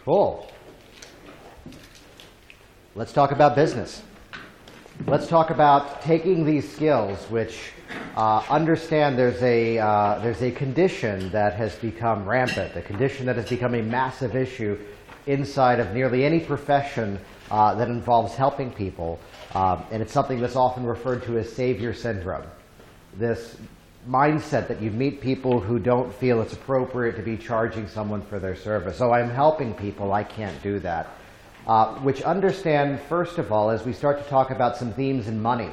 Cool. Let's talk about business. Let's talk about taking these skills, which understand there's a condition that has become rampant, a condition that has become a massive issue inside of nearly any profession that involves helping people, and it's something that's often referred to as savior syndrome. This mindset that you meet people who don't feel it's appropriate to be charging someone for their service. Oh, I'm helping people, I can't do that. Which understand, first of all, as we start to talk about some themes in money,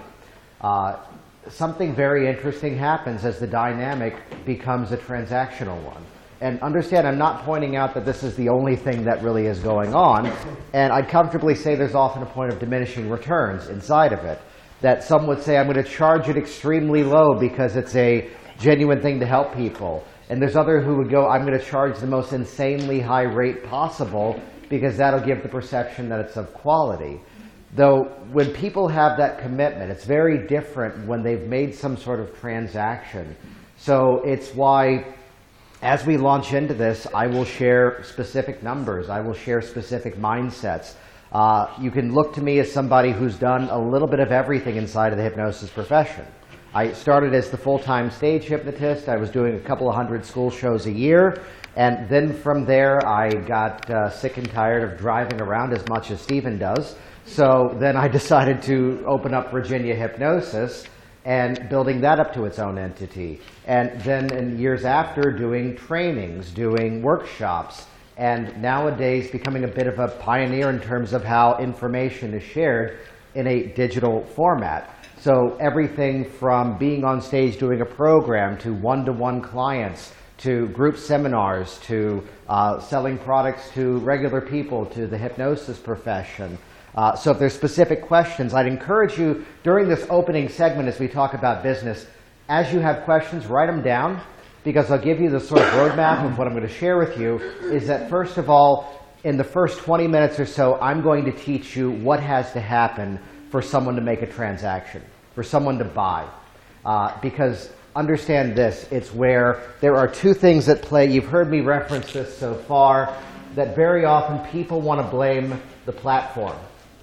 something very interesting happens as the dynamic becomes a transactional one. And understand, I'm not pointing out that this is the only thing that really is going on, and I'd comfortably say there's often a point of diminishing returns inside of it. That some would say, I'm going to charge it extremely low because it's a genuine thing to help people. And there's others who would go, I'm going to charge the most insanely high rate possible because that'll give the perception that it's of quality. Though when people have that commitment, it's very different when they've made some sort of transaction. So it's why, as we launch into this, I will share specific numbers. I will share specific mindsets. You can look to me as somebody who's done a little bit of everything inside of the hypnosis profession. I started as the full-time stage hypnotist. I was doing a couple of hundred school shows a year. And then from there, I got sick and tired of driving around as much as Stephen does. So then I decided to open up Virginia Hypnosis and building that up to its own entity. And then in years after, doing trainings, doing workshops, and nowadays becoming a bit of a pioneer in terms of how information is shared in a digital format. So everything from being on stage doing a program to one-to-one clients, to group seminars, to selling products to regular people, to the hypnosis profession. So if there's specific questions, I'd encourage you during this opening segment as we talk about business, as you have questions, write them down, because I'll give you the sort of roadmap of what I'm going to share with you, is that first of all, in the first 20 minutes or so, I'm going to teach you what has to happen for someone to make a transaction, for someone to buy. Because understand this, it's where there are two things at play. You've heard me reference this so far, that very often people want to blame the platform.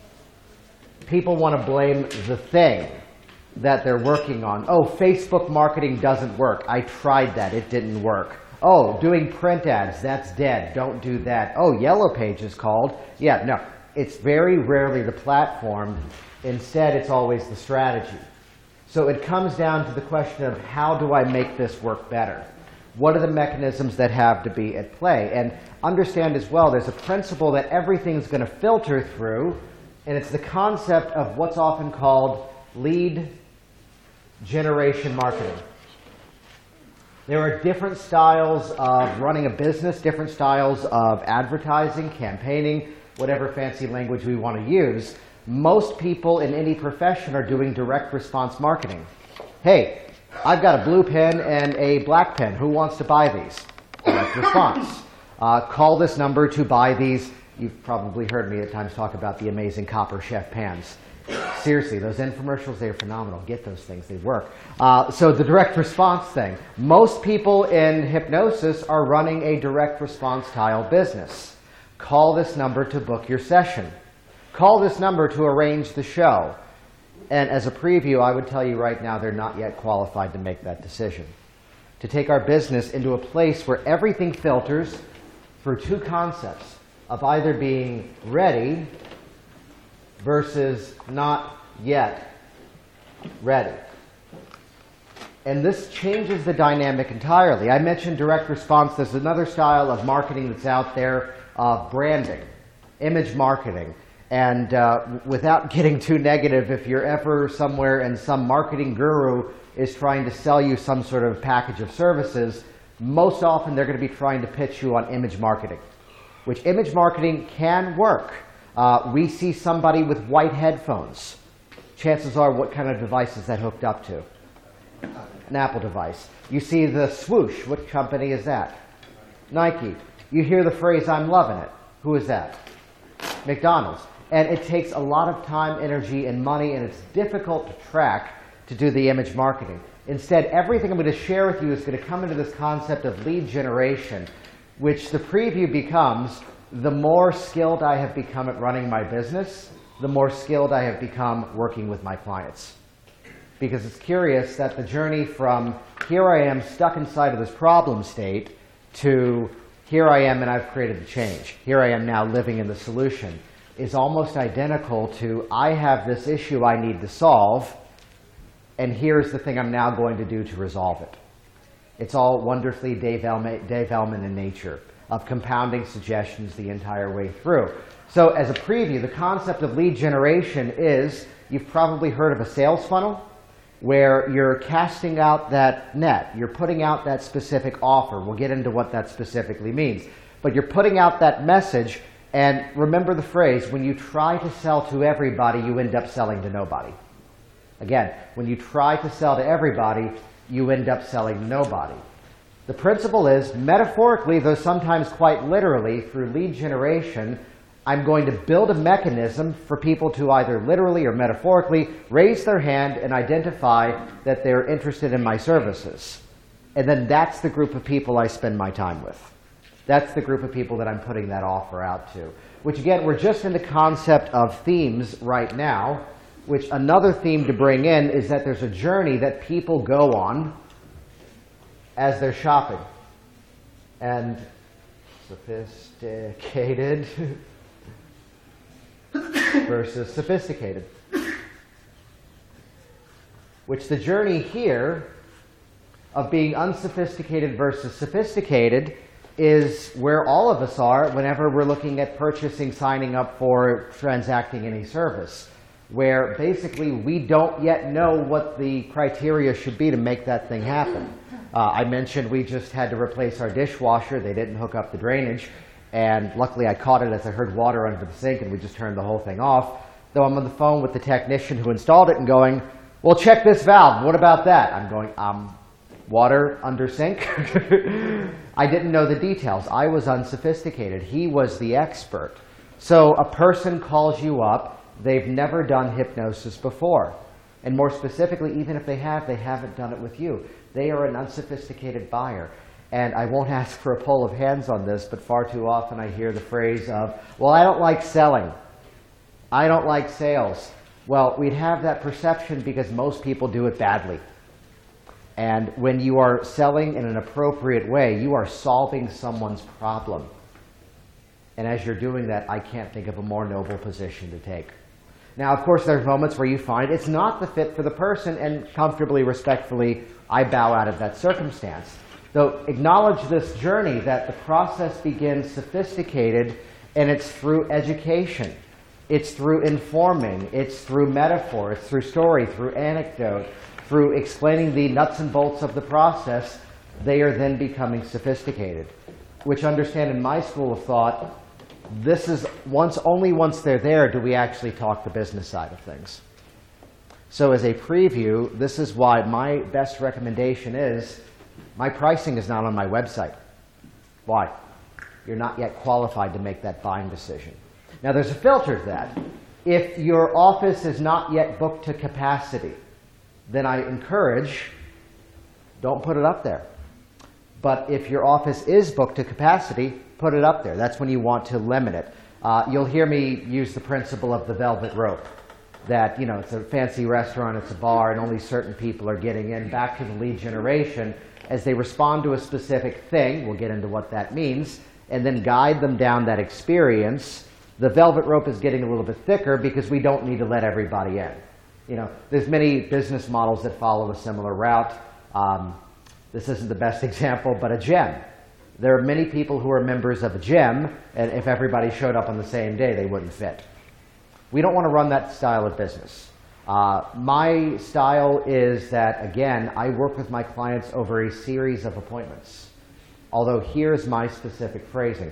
People want to blame the thing that they're working on. Oh, Facebook marketing doesn't work. I tried that. It didn't work. Oh, doing print ads, that's dead. Don't do that. Oh, Yellow Pages called. Yeah, no. It's very rarely the platform. Instead, it's always the strategy. So it comes down to the question of how do I make this work better? What are the mechanisms that have to be at play? And understand as well, there's a principle that everything's going to filter through, and it's the concept of what's often called lead generation marketing. There are different styles of running a business, different styles of advertising, campaigning, whatever fancy language we want to use. Most people in any profession are doing direct response marketing. Hey, I've got a blue pen and a black pen. Who wants to buy these? Direct response. Call this number to buy these. You've probably heard me at times talk about the amazing Copper Chef pans. Seriously, those infomercials, they're phenomenal. Get those things, they work. So the direct response thing. Most people in hypnosis are running a direct response style business. Call this number to book your session. Call this number to arrange the show. And as a preview, I would tell you right now they're not yet qualified to make that decision. To take our business into a place where everything filters through two concepts of either being ready versus not yet ready. And this changes the dynamic entirely. I mentioned direct response. There's another style of marketing that's out there, branding, image marketing. And without getting too negative, if you're ever somewhere and some marketing guru is trying to sell you some sort of package of services, most often they're going to be trying to pitch you on image marketing, which image marketing can work. We see somebody with white headphones. Chances are, what kind of device is that hooked up to? An Apple device. You see the swoosh. What company is that? Nike. You hear the phrase, I'm loving it. Who is that? McDonald's. And it takes a lot of time, energy, and money, and it's difficult to track to do the image marketing. Instead, everything I'm going to share with you is going to come into this concept of lead generation, which the preview becomes the more skilled I have become at running my business, the more skilled I have become working with my clients. Because it's curious that the journey from here I am stuck inside of this problem state to here I am and I've created the change. Here I am now living in the solution is almost identical to I have this issue I need to solve, and here's the thing I'm now going to do to resolve it. It's all wonderfully Dave Ellman in nature of compounding suggestions the entire way through. So as a preview, the concept of lead generation is, you've probably heard of a sales funnel where you're casting out that net. You're putting out that specific offer. We'll get into what that specifically means. But you're putting out that message, and remember the phrase, when you try to sell to everybody, you end up selling to nobody. Again, when you try to sell to everybody, you end up selling to nobody. The principle is, metaphorically, though sometimes quite literally, through lead generation, I'm going to build a mechanism for people to either literally or metaphorically raise their hand and identify that they're interested in my services. And then that's the group of people I spend my time with. That's the group of people that I'm putting that offer out to. Which again, we're just in the concept of themes right now, which another theme to bring in is that there's a journey that people go on as they're shopping. And sophisticated versus sophisticated. Which the journey here of being unsophisticated versus sophisticated is where all of us are whenever we're looking at purchasing, signing up for, transacting any service. Where basically we don't yet know what the criteria should be to make that thing happen. I mentioned we just had to replace our dishwasher. They didn't hook up the drainage. And luckily I caught it as I heard water under the sink, and we just turned the whole thing off. Though I'm on the phone with the technician who installed it and going, well, check this valve. What about that? I'm going, water under sink? I didn't know the details. I was unsophisticated. He was the expert. So a person calls you up. They've never done hypnosis before. And more specifically, even if they have, they haven't done it with you. They are an unsophisticated buyer. And I won't ask for a poll of hands on this, but far too often I hear the phrase of, well, I don't like selling. I don't like sales. Well, we'd have that perception because most people do it badly. And when you are selling in an appropriate way, you are solving someone's problem. And as you're doing that, I can't think of a more noble position to take. Now, of course, there's moments where you find it's not the fit for the person, and comfortably, respectfully, I bow out of that circumstance. Though acknowledge this journey that the process begins sophisticated, and it's through education. It's through informing. It's through metaphor. It's through story, through anecdote, through explaining the nuts and bolts of the process. They are then becoming sophisticated, which understand in my school of thought, this is only once they're there do we actually talk the business side of things. So as a preview, this is why my best recommendation is my pricing is not on my website. Why? You're not yet qualified to make that buying decision. Now there's a filter to that. If your office is not yet booked to capacity, then I encourage, don't put it up there. But if your office is booked to capacity, put it up there. That's when you want to limit it. You'll hear me use the principle of the velvet rope. That, it's a fancy restaurant, it's a bar, and only certain people are getting in. Back to the lead generation, as they respond to a specific thing, we'll get into what that means, and then guide them down that experience. The velvet rope is getting a little bit thicker because we don't need to let everybody in. There's many business models that follow a similar route. This isn't the best example, but a gym. There are many people who are members of a gym, and if everybody showed up on the same day, they wouldn't fit. We don't want to run that style of business. My style is that, again, I work with my clients over a series of appointments. Although here's my specific phrasing.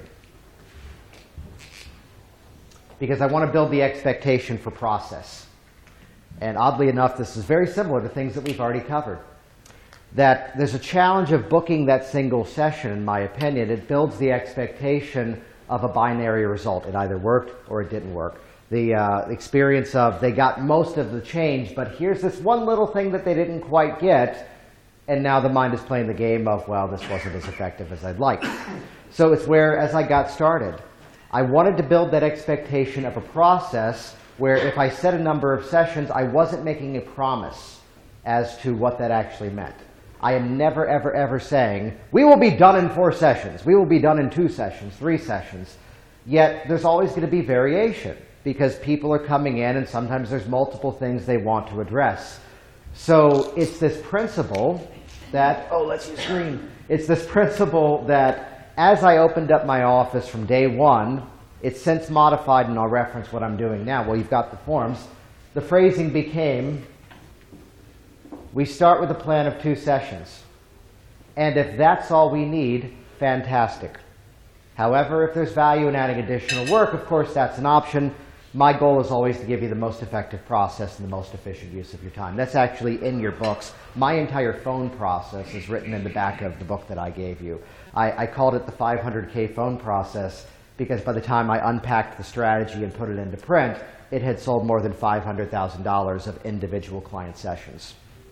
Because I want to build the expectation for process. And oddly enough, this is very similar to things that we've already covered. That there's a challenge of booking that single session, in my opinion. It builds the expectation of a binary result. It either worked or it didn't work. The experience of they got most of the change, but here's this one little thing that they didn't quite get, and now the mind is playing the game of, well, this wasn't as effective as I'd like. So it's where, as I got started, I wanted to build that expectation of a process where if I set a number of sessions, I wasn't making a promise as to what that actually meant. I am never, ever, ever saying, we will be done in 4 sessions, we will be done in 2 sessions, 3 sessions. Yet there's always going to be variation because people are coming in and sometimes there's multiple things they want to address. So it's this principle that, oh, let's use green. It's this principle that as I opened up my office from day one, it's since modified, and I'll reference what I'm doing now. Well, you've got the forms. The phrasing became, we start with a plan of 2 sessions. And if that's all we need, fantastic. However, if there's value in adding additional work, of course, that's an option. My goal is always to give you the most effective process and the most efficient use of your time. That's actually in your books. My entire phone process is written in the back of the book that I gave you. I called it the 500K phone process because by the time I unpacked the strategy and put it into print, it had sold more than $500,000 of individual client sessions.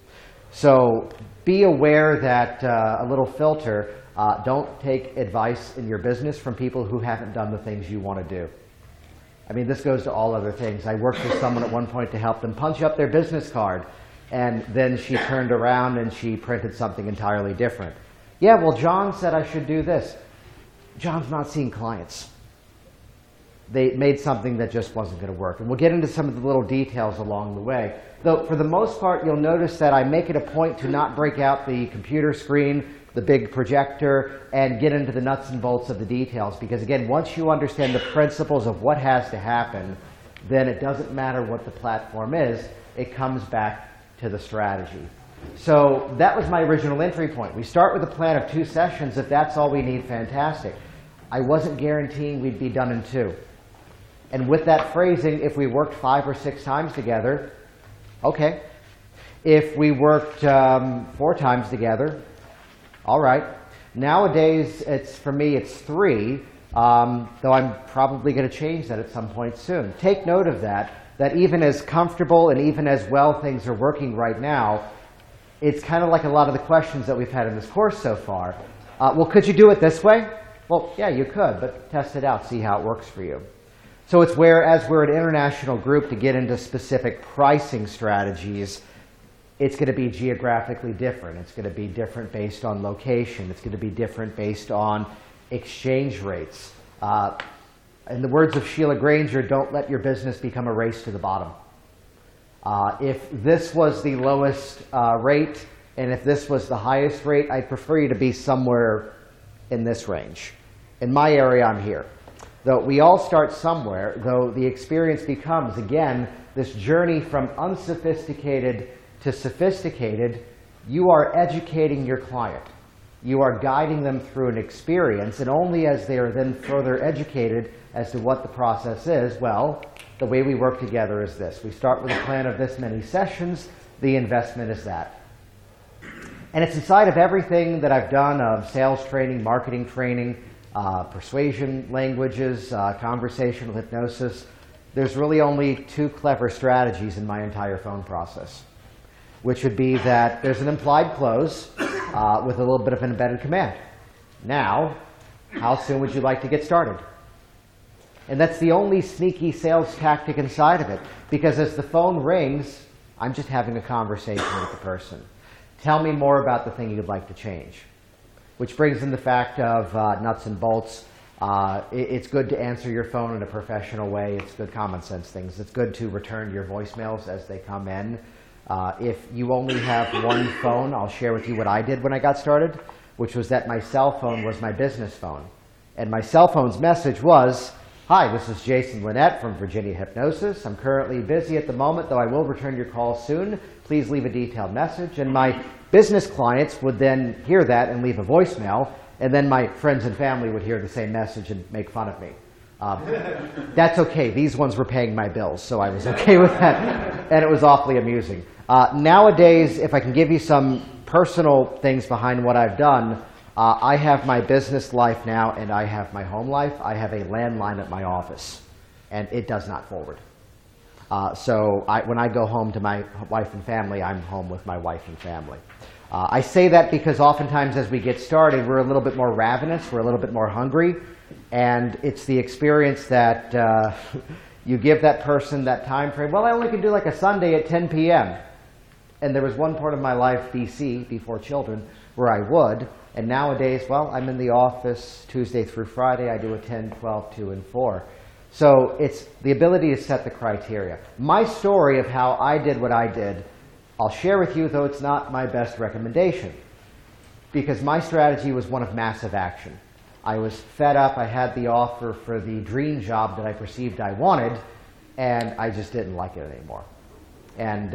So be aware that a little filter, don't take advice in your business from people who haven't done the things you want to do. I mean, this goes to all other things. I worked with someone at one point to help them punch up their business card, and then she turned around and she printed something entirely different. Yeah, well, John said I should do this. John's not seeing clients. They made something that just wasn't going to work. And we'll get into some of the little details along the way. Though, for the most part, you'll notice that I make it a point to not break out the computer screen, the big projector, and get into the nuts and bolts of the details. Because again, once you understand the principles of what has to happen, then it doesn't matter what the platform is. It comes back to the strategy. So that was my original entry point. We start with a plan of 2 sessions. If that's all we need, fantastic. I wasn't guaranteeing we'd be done in 2. And with that phrasing, if we worked 5 or 6 times together, okay. If we worked 4 times together, all right. Nowadays, for me, it's 3, though I'm probably going to change that at some point soon. Take note of that even as comfortable and even as well things are working right now, it's kind of like a lot of the questions that we've had in this course so far. Well, could you do it this way? Well, yeah, you could, but test it out, see how it works for you. So it's whereas we're an international group to get into specific pricing strategies, it's going to be geographically different. It's going to be different based on location. It's going to be different based on exchange rates. In the words of Sheila Granger, don't let your business become a race to the bottom. If this was the lowest rate and if this was the highest rate, I'd prefer you to be somewhere in this range. In my area, I'm here. Though we all start somewhere, though the experience becomes, again, this journey from unsophisticated to sophisticated, you are educating your client. You are guiding them through an experience, and only as they are then further educated as to what the process is, well, the way we work together is this. We start with a plan of this many sessions. The investment is that. And it's inside of everything that I've done of sales training, marketing training, persuasion languages, conversational hypnosis. There's really only 2 clever strategies in my entire phone process, which would be that there's an implied close with a little bit of an embedded command. Now, how soon would you like to get started? And that's the only sneaky sales tactic inside of it, because as the phone rings, I'm just having a conversation with the person. Tell me more about the thing you'd like to change. Which brings in the fact of nuts and bolts. It's good to answer your phone in a professional way. It's good common sense things. It's good to return your voicemails as they come in. If you only have one phone, I'll share with you what I did when I got started, which was that my cell phone was my business phone. And my cell phone's message was, "Hi, this is Jason Linett from Virginia Hypnosis. I'm currently busy at the moment, though I will return your call soon. Please leave a detailed message." And my business clients would then hear that and leave a voicemail, and then my friends and family would hear the same message and make fun of me. That's okay. These ones were paying my bills, so I was okay with that, and it was awfully amusing. Nowadays, if I can give you some personal things behind what I've done, I have my business life now, and I have my home life. I have a landline at my office, and it does not forward. So when I go home to my wife and family, I'm home with my wife and family. I say that because oftentimes as we get started, we're a little bit more ravenous, we're a little bit more hungry, And it's the experience that you give that person that time frame. Well, I only can do like a Sunday at 10 p.m. And there was one part of my life, BC, before children, where I would. And nowadays, well, I'm in the office Tuesday through Friday. I do a 10, 12, 2, and 4. So it's the ability to set the criteria. My story of how I did what I did, I'll share with you, though it's not my best recommendation. Because my strategy was one of massive action. I was fed up. I had the offer for the dream job that I perceived I wanted, and I just didn't like it anymore. And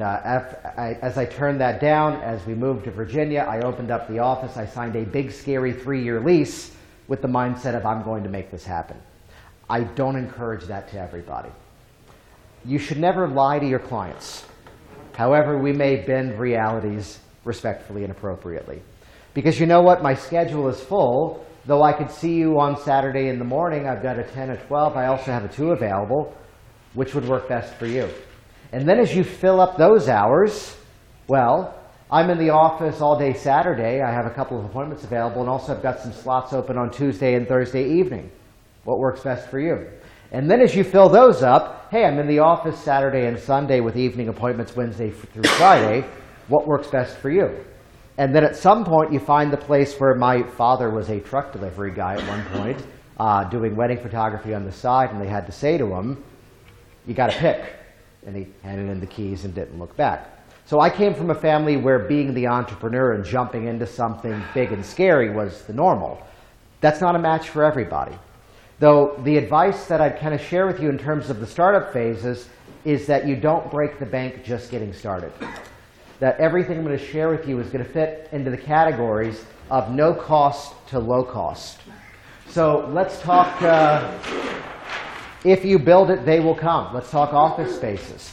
as I turned that down, as we moved to Virginia, I opened up the office. I signed a big, scary 3-year lease with the mindset of I'm going to make this happen. I don't encourage that to everybody. You should never lie to your clients. However, we may bend realities respectfully and appropriately. Because you know what? My schedule is full. Though I could see you on Saturday in the morning, I've got a 10 or 12. I also have a 2 available. Which would work best for you? And then as you fill up those hours, well, I'm in the office all day Saturday. I have a couple of appointments available, and also I've got some slots open on Tuesday and Thursday evening. What works best for you? And then as you fill those up, hey, I'm in the office Saturday and Sunday with evening appointments Wednesday through Friday. What works best for you? And then at some point you find the place where my father was a truck delivery guy at one point, doing wedding photography on the side, and they had to say to him, you got to pick. And he handed in the keys and didn't look back. So I came from a family where being the entrepreneur and jumping into something big and scary was the normal. That's not a match for everybody. Though the advice that I'd kind of share with you in terms of the startup phases is that you don't break the bank just getting started. That everything I'm going to share with you is going to fit into the categories of no cost to low cost. So let's talk, if you build it, they will come. Let's talk office spaces.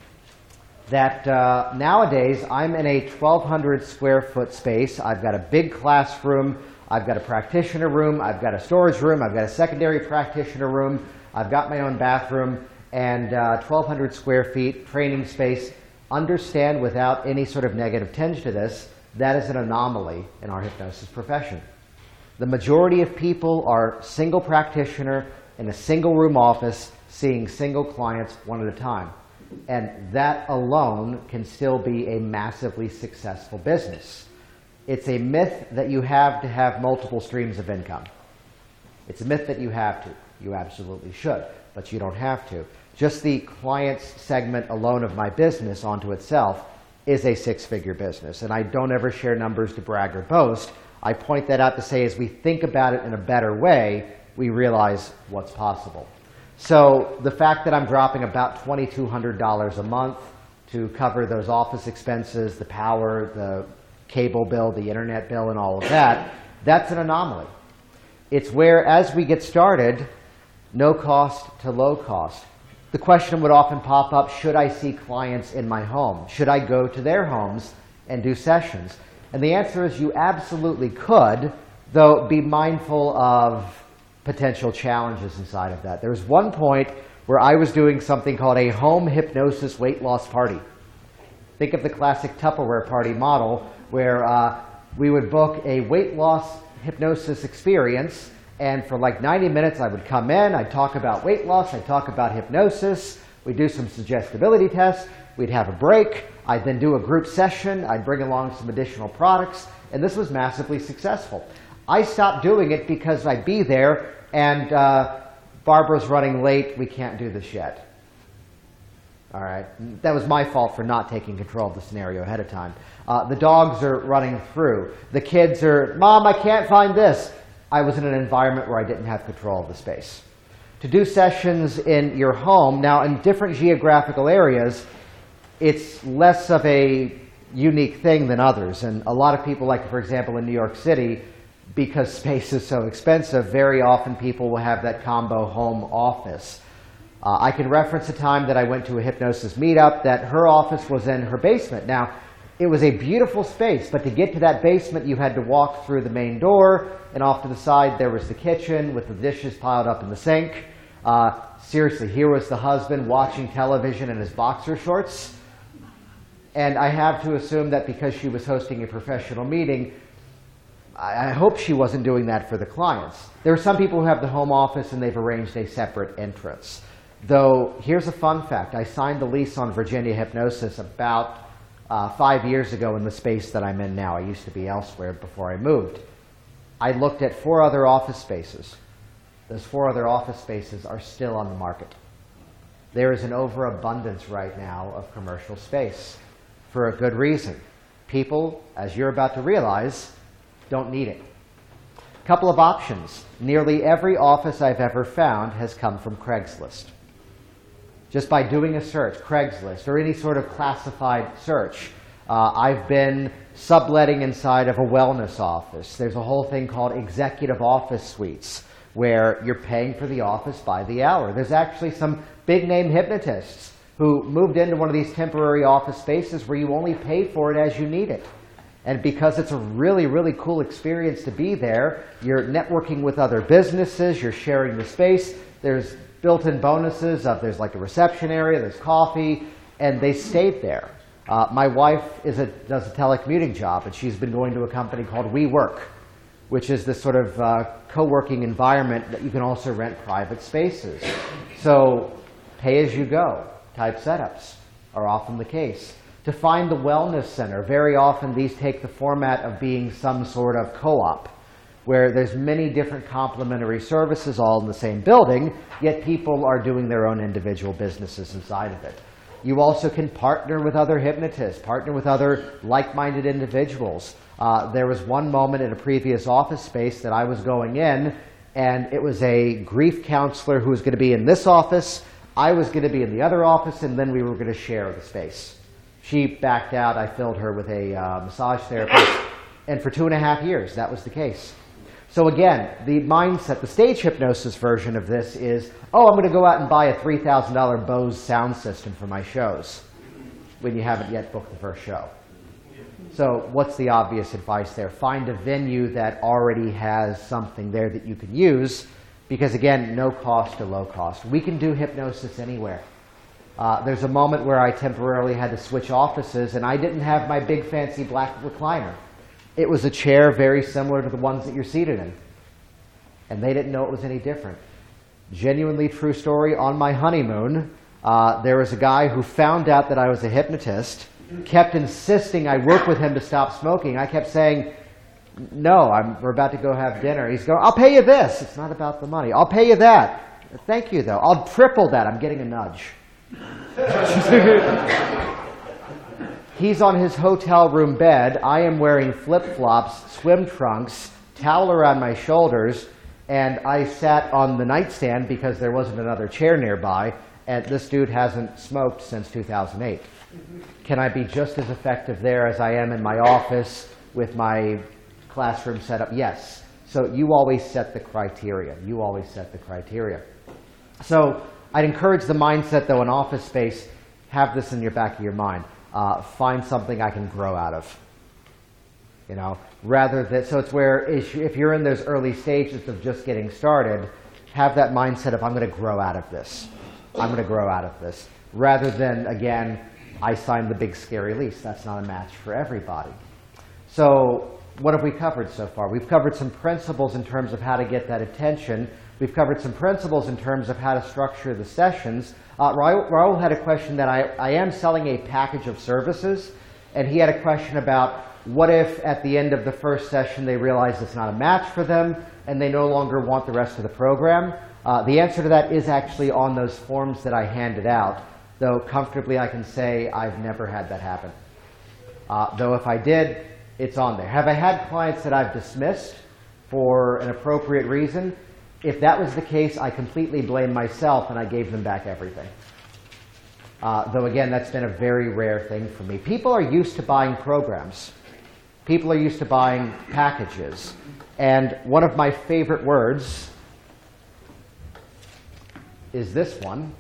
That nowadays, I'm in a 1,200 square foot space. I've got a big classroom. I've got a practitioner room. I've got a storage room. I've got a secondary practitioner room. I've got my own bathroom and 1,200 square feet training space. Understand, without any sort of negative tinge to this, that is an anomaly in our hypnosis profession. The majority of people are single practitioner in a single room office seeing single clients one at a time. And that alone can still be a massively successful business. It's a myth that you have to have multiple streams of income. It's a myth that you have to. You absolutely should, but you don't have to. Just the clients segment alone of my business onto itself is a 6-figure business. And I don't ever share numbers to brag or boast. I point that out to say as we think about it in a better way, we realize what's possible. So the fact that I'm dropping about $2,200 a month to cover those office expenses, the power, the cable bill, the internet bill, and all of that, that's an anomaly. It's where, as we get started, no cost to low cost. The question would often pop up, should I see clients in my home? Should I go to their homes and do sessions? And the answer is you absolutely could, though be mindful of potential challenges inside of that. There was one point where I was doing something called a home hypnosis weight loss party. Think of the classic Tupperware party model where we would book a weight loss hypnosis experience, and for like 90 minutes I would come in, I'd talk about weight loss, I'd talk about hypnosis, we'd do some suggestibility tests, we'd have a break, I'd then do a group session, I'd bring along some additional products, and this was massively successful. I stopped doing it because I'd be there and Barbara's running late, we can't do this yet. All right, that was my fault for not taking control of the scenario ahead of time. The dogs are running through. The kids are, Mom, I can't find this. I was in an environment where I didn't have control of the space. To do sessions in your home, now in different geographical areas, it's less of a unique thing than others. And a lot of people, like for example in New York City, because space is so expensive, very often people will have that combo home office. I can reference a time that I went to a hypnosis meetup that her office was in her basement. Now, it was a beautiful space, but to get to that basement, you had to walk through the main door, and off to the side there was the kitchen with the dishes piled up in the sink. Seriously, here was the husband watching television in his boxer shorts. And I have to assume that because she was hosting a professional meeting, I hope she wasn't doing that for the clients. There are some people who have the home office and they've arranged a separate entrance. Though, here's a fun fact. I signed the lease on Virginia Hypnosis about 5 years ago in the space that I'm in now. I used to be elsewhere before I moved. I looked at 4 other office spaces. Those 4 other office spaces are still on the market. There is an overabundance right now of commercial space for a good reason. People, as you're about to realize, don't need it. A couple of options. Nearly every office I've ever found has come from Craigslist. Just by doing a search, Craigslist, or any sort of classified search. I've been subletting inside of a wellness office. There's a whole thing called executive office suites, where you're paying for the office by the hour. There's actually some big-name hypnotists who moved into one of these temporary office spaces where you only pay for it as you need it. And because it's a really, really cool experience to be there, you're networking with other businesses, you're sharing the space, there's built-in bonuses of there's like a reception area, there's coffee, and they stayed there. My wife does a telecommuting job, and she's been going to a company called WeWork, which is this sort of co-working environment that you can also rent private spaces. So pay-as-you-go type setups are often the case. To find the wellness center, very often these take the format of being some sort of co-op, where there's many different complementary services all in the same building, yet people are doing their own individual businesses inside of it. You also can partner with other hypnotists, partner with other like-minded individuals. There was one moment in a previous office space that I was going in, and it was a grief counselor who was going to be in this office, I was going to be in the other office, and then we were going to share the space. She backed out. I filled her with a massage therapist, and for 2.5 years, that was the case. So again, the mindset, the stage hypnosis version of this is, oh, I'm going to go out and buy a $3,000 Bose sound system for my shows, when you haven't yet booked the first show. So what's the obvious advice there? Find a venue that already has something there that you can use, because again, no cost to low cost. We can do hypnosis anywhere. There's a moment where I temporarily had to switch offices, and I didn't have my big fancy black recliner. It was a chair very similar to the ones that you're seated in. And they didn't know it was any different. Genuinely true story, on my honeymoon, there was a guy who found out that I was a hypnotist, kept insisting I work with him to stop smoking. I kept saying, no, we're about to go have dinner. He's going, I'll pay you this. It's not about the money. I'll pay you that. Thank you, though. I'll triple that. I'm getting a nudge. He's on his hotel room bed. I am wearing flip-flops, swim trunks, towel around my shoulders, and I sat on the nightstand because there wasn't another chair nearby, and this dude hasn't smoked since 2008. Can I be just as effective there as I am in my office with my classroom setup? Yes. So you always set the criteria. You always set the criteria. So I'd encourage the mindset, though, in office space, have this in your back of your mind. Find something I can grow out of. You know, rather than, so it's where if you're in those early stages of just getting started, have that mindset of I'm going to grow out of this. I'm going to grow out of this. Rather than, again, I signed the big scary lease. That's not a match for everybody. So what have we covered so far? We've covered some principles in terms of how to get that attention. We've covered some principles in terms of how to structure the sessions. Raul had a question that I am selling a package of services, and he had a question about what if at the end of the first session they realize it's not a match for them and they no longer want the rest of the program. The answer to that is actually on those forms that I handed out, though comfortably I can say I've never had that happen. Though if I did, it's on there. Have I had clients that I've dismissed for an appropriate reason? If that was the case, I completely blame myself and I gave them back everything. Though again, that's been a very rare thing for me. People are used to buying programs. People are used to buying packages. And one of my favorite words is this one,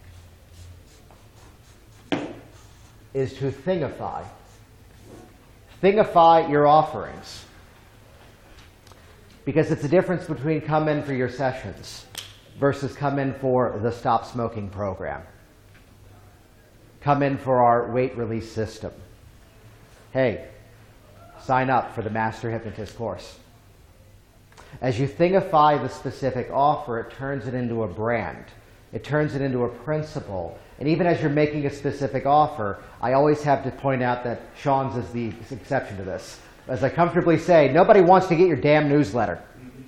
is to thingify. Thingify your offerings. Because it's a difference between come in for your sessions versus come in for the Stop Smoking program. Come in for our weight release system. Hey, sign up for the Master Hypnotist course. As you thingify the specific offer, it turns it into a brand. It turns it into a principle. And even as you're making a specific offer, I always have to point out that Sean's is the exception to this. As I comfortably say, nobody wants to get your damn newsletter.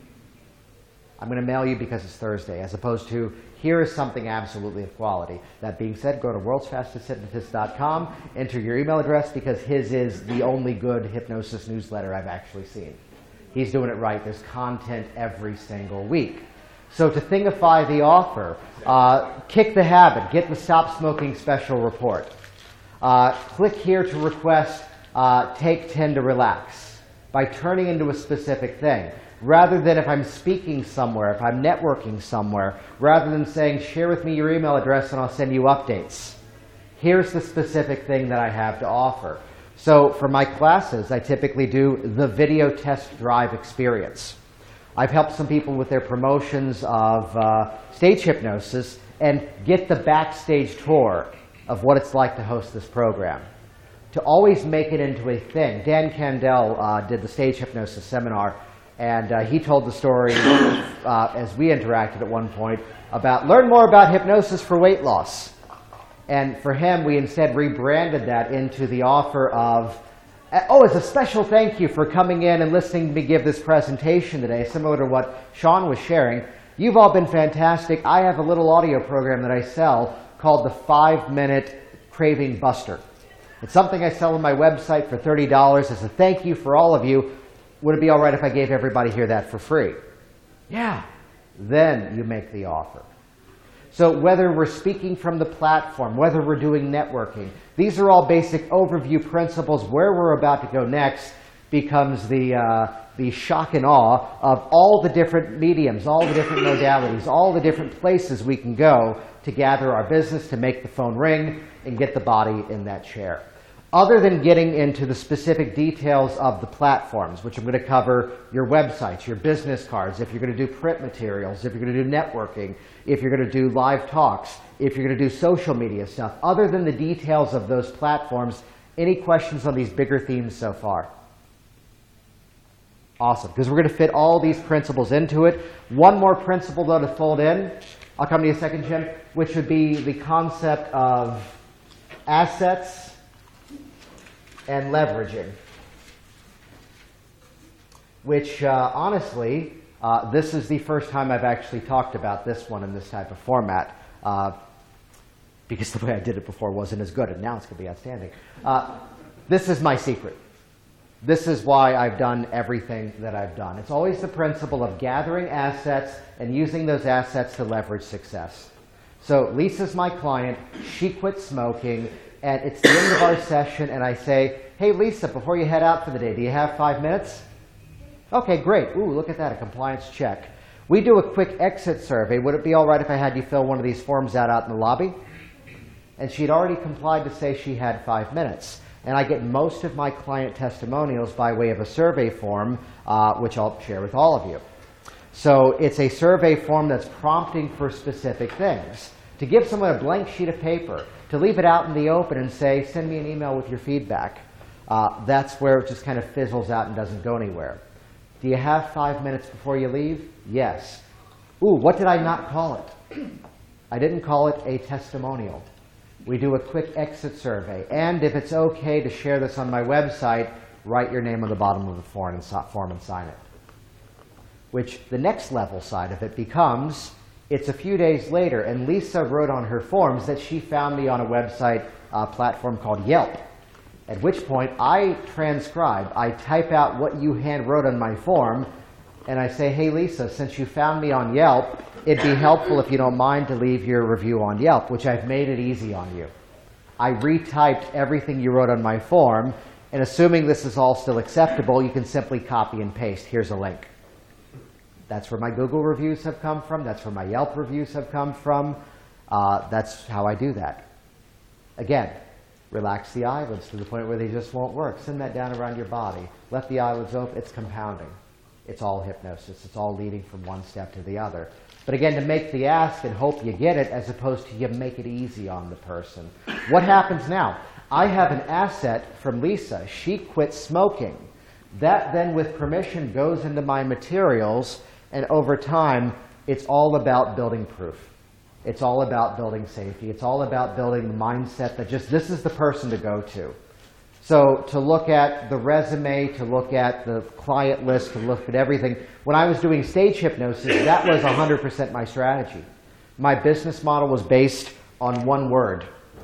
I'm going to mail you because it's Thursday, as opposed to, here is something absolutely of quality. That being said, go to worldsfastesthypnotist.com, enter your email address, because his is the only good hypnosis newsletter I've actually seen. He's doing it right. There's content every single week. So to thingify the offer, kick the habit, get the Stop Smoking Special Report. Click here to request Take 10 to Relax by turning into a specific thing. Rather than if I'm speaking somewhere, if I'm networking somewhere, rather than saying, share with me your email address and I'll send you updates. Here's the specific thing that I have to offer. So for my classes, I typically do the video test drive experience. I've helped some people with their promotions of stage hypnosis and get the backstage tour of what it's like to host this program. To always make it into a thing. Dan Candell did the stage hypnosis seminar, and he told the story as we interacted at one point about learn more about hypnosis for weight loss. And for him, we instead rebranded that into the offer of, oh, as a special thank you for coming in and listening to me give this presentation today, similar to what Sean was sharing. You've all been fantastic. I have a little audio program that I sell called the 5-Minute Craving Buster. It's something I sell on my website for $30 as a thank you for all of you. Would it be all right if I gave everybody here that for free? Yeah. Then you make the offer. So whether we're speaking from the platform, whether we're doing networking, these are all basic overview principles. Where we're about to go next becomes the shock and awe of all the different mediums, all the different modalities, all the different places we can go to gather our business, to make the phone ring, and get the body in that chair. Other than getting into the specific details of the platforms, which I'm going to cover your websites, your business cards, if you're going to do print materials, if you're going to do networking, if you're going to do live talks, if you're going to do social media stuff, other than the details of those platforms, any questions on these bigger themes so far? Awesome, because we're going to fit all these principles into it. One more principle, though, to fold in. I'll come to you in a second, Jim, which would be the concept of assets and leveraging, which honestly, this is the first time I've actually talked about this one in this type of format, because the way I did it before wasn't as good, and now it's going to be outstanding. This is my secret. This is why I've done everything that I've done. It's always the principle of gathering assets and using those assets to leverage success. So Lisa's my client. She quit smoking. And it's the end of our session, and I say, hey, Lisa, before you head out for the day, do you have 5 minutes? Okay, great. Ooh, look at that, a compliance check. We do a quick exit survey. Would it be all right if I had you fill one of these forms out in the lobby? And she'd already complied to say she had 5 minutes. And I get most of my client testimonials by way of a survey form, which I'll share with all of you. So it's a survey form that's prompting for specific things. To give someone a blank sheet of paper, to leave it out in the open and say, send me an email with your feedback. That's where it just kind of fizzles out and doesn't go anywhere. Do you have 5 minutes before you leave? Yes. Ooh, what did I not call it? I didn't call it a testimonial. We do a quick exit survey. And if it's okay to share this on my website, write your name on the bottom of the form and sign it. Which the next level side of it becomes, it's a few days later, and Lisa wrote on her forms that she found me on a website platform called Yelp. At which point, I transcribe, I type out what you hand wrote on my form, and I say, hey, Lisa, since you found me on Yelp, it'd be helpful if you don't mind to leave your review on Yelp, which I've made it easy on you. I retyped everything you wrote on my form, and assuming this is all still acceptable, you can simply copy and paste. Here's a link. That's where my Google reviews have come from. That's where my Yelp reviews have come from. That's how I do that. Again, relax the eyelids to the point where they just won't work. Send that down around your body. Let the eyelids open. It's compounding. It's all hypnosis. It's all leading from one step to the other. But again, to make the ask and hope you get it, as opposed to you make it easy on the person. What happens now? I have an asset from Lisa. She quit smoking. That then, with permission, goes into my materials, and over time, it's all about building proof. It's all about building safety. It's all about building the mindset that just this is the person to go to. So to look at the resume, to look at the client list, to look at everything. When I was doing stage hypnosis, that was 100% my strategy. My business model was based on one word.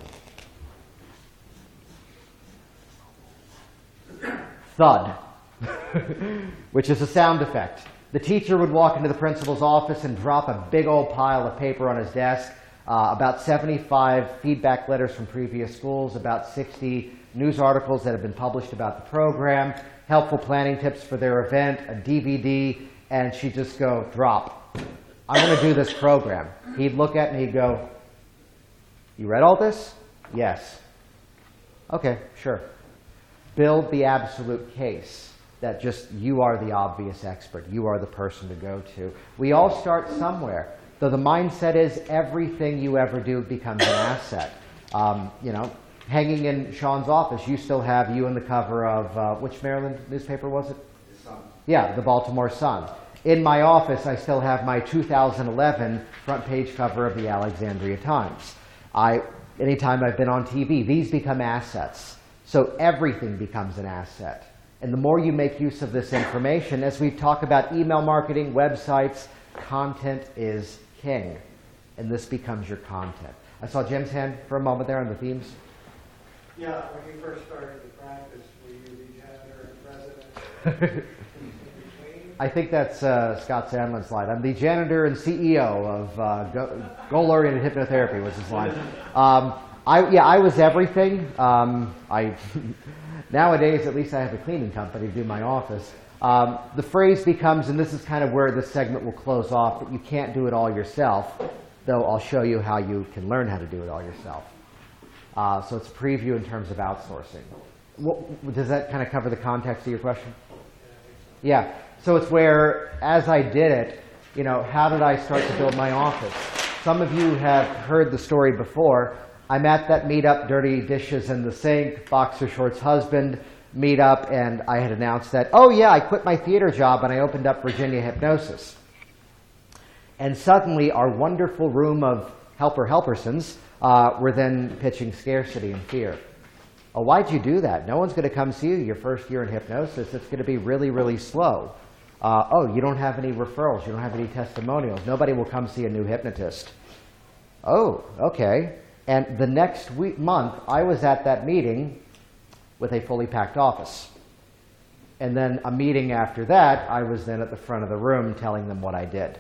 Thud, which is a sound effect. The teacher would walk into the principal's office and drop a big old pile of paper on his desk, about 75 feedback letters from previous schools, about 60 news articles that have been published about the program, helpful planning tips for their event, a DVD, and she'd just go, drop. I'm going to do this program. He'd look at me and he'd go, you read all this? Yes. Okay, sure. Build the absolute case that just you are the obvious expert. You are the person to go to. We all start somewhere. Though the mindset is everything you ever do becomes an asset. You know, hanging in Sean's office, you still have you on the cover of, which Maryland newspaper was it? The Sun. Yeah, the Baltimore Sun. In my office, I still have my 2011 front page cover of the Alexandria Times. Anytime I've been on TV, these become assets. So everything becomes an asset. And the more you make use of this information, as we talk about email marketing, websites, content is king. And this becomes your content. I saw Jim's hand for a moment there on the themes. Yeah, when you first started the practice, were you the janitor and president? I think that's Scott Sandlin's slide. I'm the janitor and CEO of Goal-Oriented Hypnotherapy was his line. I was everything. Nowadays, at least I have a cleaning company to do my office. The phrase becomes, and this is kind of where this segment will close off, that you can't do it all yourself, though I'll show you how you can learn how to do it all yourself. So it's a preview in terms of outsourcing. Does that kind of cover the context of your question? Yeah. So it's where, as I did it, you know, how did I start to build my office? Some of you have heard the story before. I'm at that meetup, dirty dishes in the sink, boxer shorts husband meetup, and I had announced that, oh yeah, I quit my theater job and I opened up Virginia Hypnosis. And suddenly our wonderful room of helpersons were then pitching scarcity and fear. Oh, why'd you do that? No one's going to come see you your first year in hypnosis. It's going to be really, really slow. Oh, you don't have any referrals. You don't have any testimonials. Nobody will come see a new hypnotist. Oh, okay. And the next month, I was at that meeting with a fully packed office. And then a meeting after that, I was then at the front of the room telling them what I did.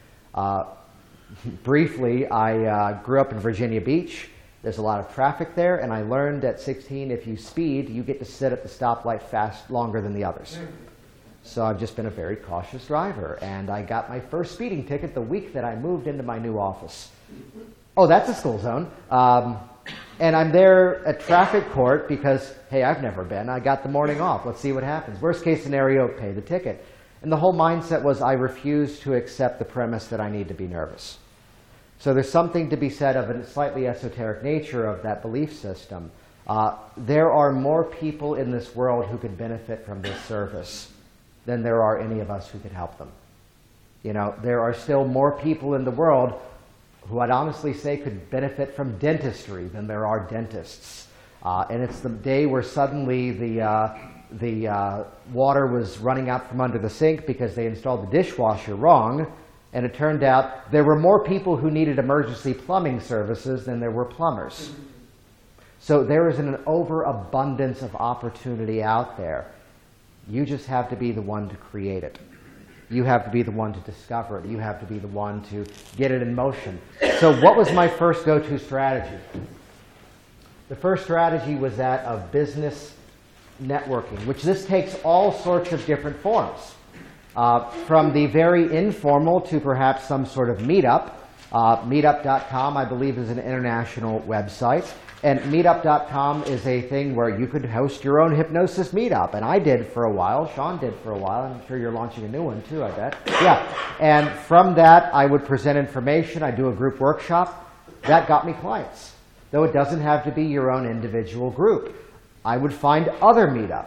Briefly, I grew up in Virginia Beach. There's a lot of traffic there, and I learned at 16, if you speed, you get to sit at the stoplight longer than the others. So I've just been a very cautious driver, and I got my first speeding ticket the week that I moved into my new office. Oh, that's a school zone. And I'm there at traffic court because, hey, I've never been. I got the morning off. Let's see what happens. Worst case scenario, pay the ticket. And the whole mindset was I refused to accept the premise that I need to be nervous. So there's something to be said of a slightly esoteric nature of that belief system. There are more people in this world who could benefit from this service than there are any of us who could help them. You know, there are still more people in the world who I'd honestly say could benefit from dentistry than there are dentists. And it's the day where suddenly the water was running out from under the sink because they installed the dishwasher wrong. And it turned out there were more people who needed emergency plumbing services than there were plumbers. So there is an overabundance of opportunity out there. You just have to be the one to create it. You have to be the one to discover it. You have to be the one to get it in motion. So what was my first go-to strategy? The first strategy was that of business networking, which this takes all sorts of different forms. From the very informal to perhaps some sort of meetup. Meetup.com, I believe, is an international website. And Meetup.com is a thing where you could host your own hypnosis meetup. And I did for a while. Sean did for a while. I'm sure you're launching a new one too, I bet. Yeah. And from that, I would present information. I'd do a group workshop. That got me clients. Though it doesn't have to be your own individual group. I would find other meetups.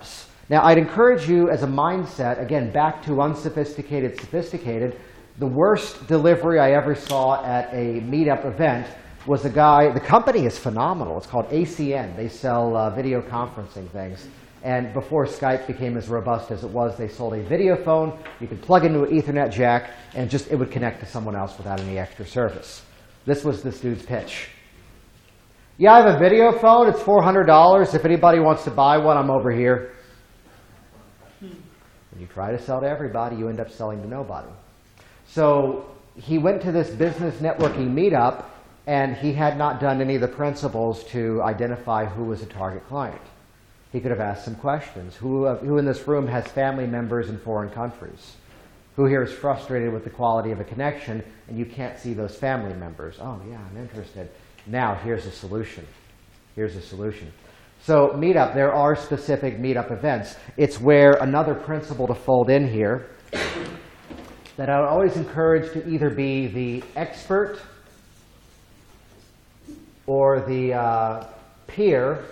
Now, I'd encourage you as a mindset, again, back to unsophisticated, sophisticated. The worst delivery I ever saw at a meetup event was a guy, the company is phenomenal. It's called ACN. They sell video conferencing things. And before Skype became as robust as it was, they sold a video phone. You could plug into an Ethernet jack, and just it would connect to someone else without any extra service. This was this dude's pitch. Yeah, I have a video phone. It's $400. If anybody wants to buy one, I'm over here. When you try to sell to everybody, you end up selling to nobody. So he went to this business networking meetup, and he had not done any of the principles to identify who was a target client. He could have asked some questions. Who in this room has family members in foreign countries? Who here is frustrated with the quality of a connection, and you can't see those family members? Oh, yeah, I'm interested. Now, here's a solution. Here's a solution. So meetup, there are specific meetup events. It's where another principle to fold in here that I would always encourage to either be the expert or the peer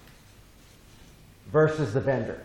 versus the vendor.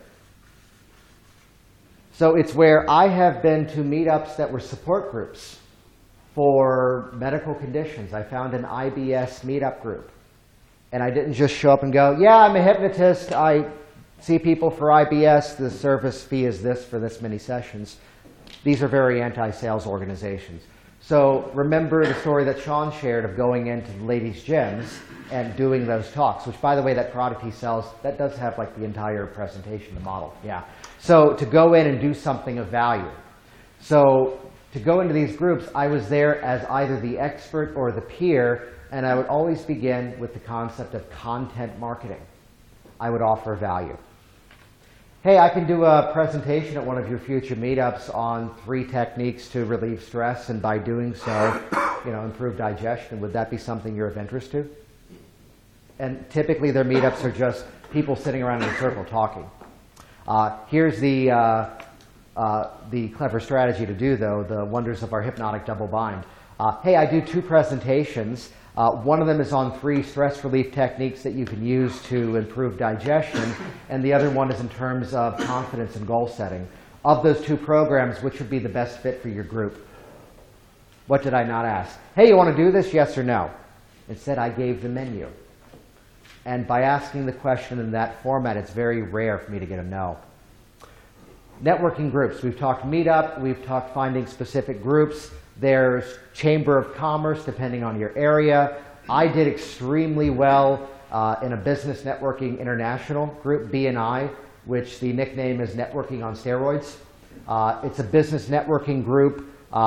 So it's where I have been to meetups that were support groups for medical conditions. I found an IBS meetup group. And I didn't just show up and go, yeah, I'm a hypnotist. I see people for IBS. The service fee is this for this many sessions. These are very anti-sales organizations. So remember the story that Sean shared of going into the ladies' gyms and doing those talks, which, by the way, that product he sells, that does have like the entire presentation, the model. Yeah. So to go in and do something of value. So to go into these groups, I was there as either the expert or the peer, and I would always begin with the concept of content marketing. I would offer value. Hey, I can do a presentation at one of your future meetups on 3 techniques to relieve stress, and by doing so, improve digestion. Would that be something you're of interest to? And typically their meetups are just people sitting around in a circle talking. Here's the clever strategy to do, though, the wonders of our hypnotic double bind. Hey, I do 2 presentations. One of them is on 3 stress relief techniques that you can use to improve digestion, and the other one is in terms of confidence and goal setting. Of those 2 programs, which would be the best fit for your group? What did I not ask? Hey, you want to do this? Yes or no? Instead, I gave the menu. And by asking the question in that format, it's very rare for me to get a no. Networking groups. We've talked meetup. We've talked finding specific groups. There's Chamber of Commerce, depending on your area. I did extremely well in a Business Networking International group, BNI, which the nickname is Networking on Steroids. It's a business networking group